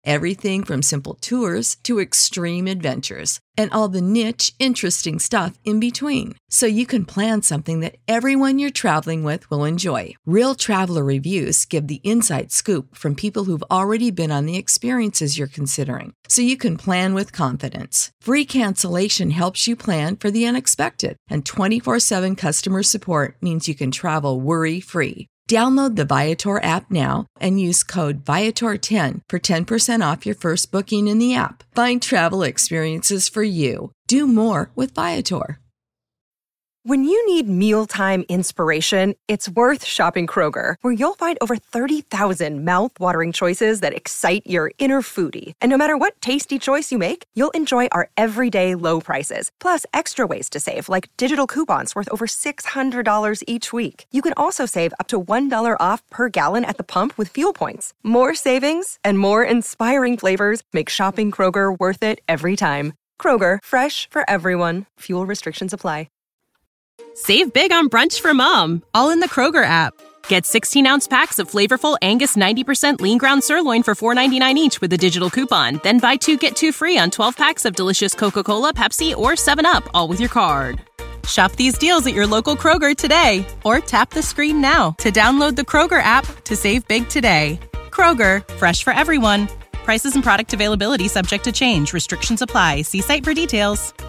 Everything from simple tours to extreme adventures and all the niche, interesting stuff in between. So you can plan something that everyone you're traveling with will enjoy. Real traveler reviews give the inside scoop from people who've already been on the experiences you're considering. So you can plan with confidence. Free cancellation helps you plan for the unexpected. And 24/7 customer support means you can travel worry-free. Download the Viator app now and use code Viator10 for 10% off your first booking in the app. Find travel experiences for you. Do more with Viator. When you need mealtime inspiration, it's worth shopping Kroger, where you'll find over 30,000 mouth-watering choices that excite your inner foodie. And no matter what tasty choice you make, you'll enjoy our everyday low prices, plus extra ways to save, like digital coupons worth over $600 each week. You can also save up to $1 off per gallon at the pump with fuel points. More savings and more inspiring flavors make shopping Kroger worth it every time. Kroger, fresh for everyone. Fuel restrictions apply. Save big on brunch for mom, all in the Kroger app. Get 16-ounce packs of flavorful Angus 90% lean ground sirloin for $4.99 each with a digital coupon. Then buy 2, get 2 free on 12 packs of delicious Coca-Cola, Pepsi, or 7-Up, all with your card. Shop these deals at your local Kroger today, or tap the screen now to download the Kroger app to save big today. Kroger, fresh for everyone. Prices and product availability subject to change. Restrictions apply. See site for details.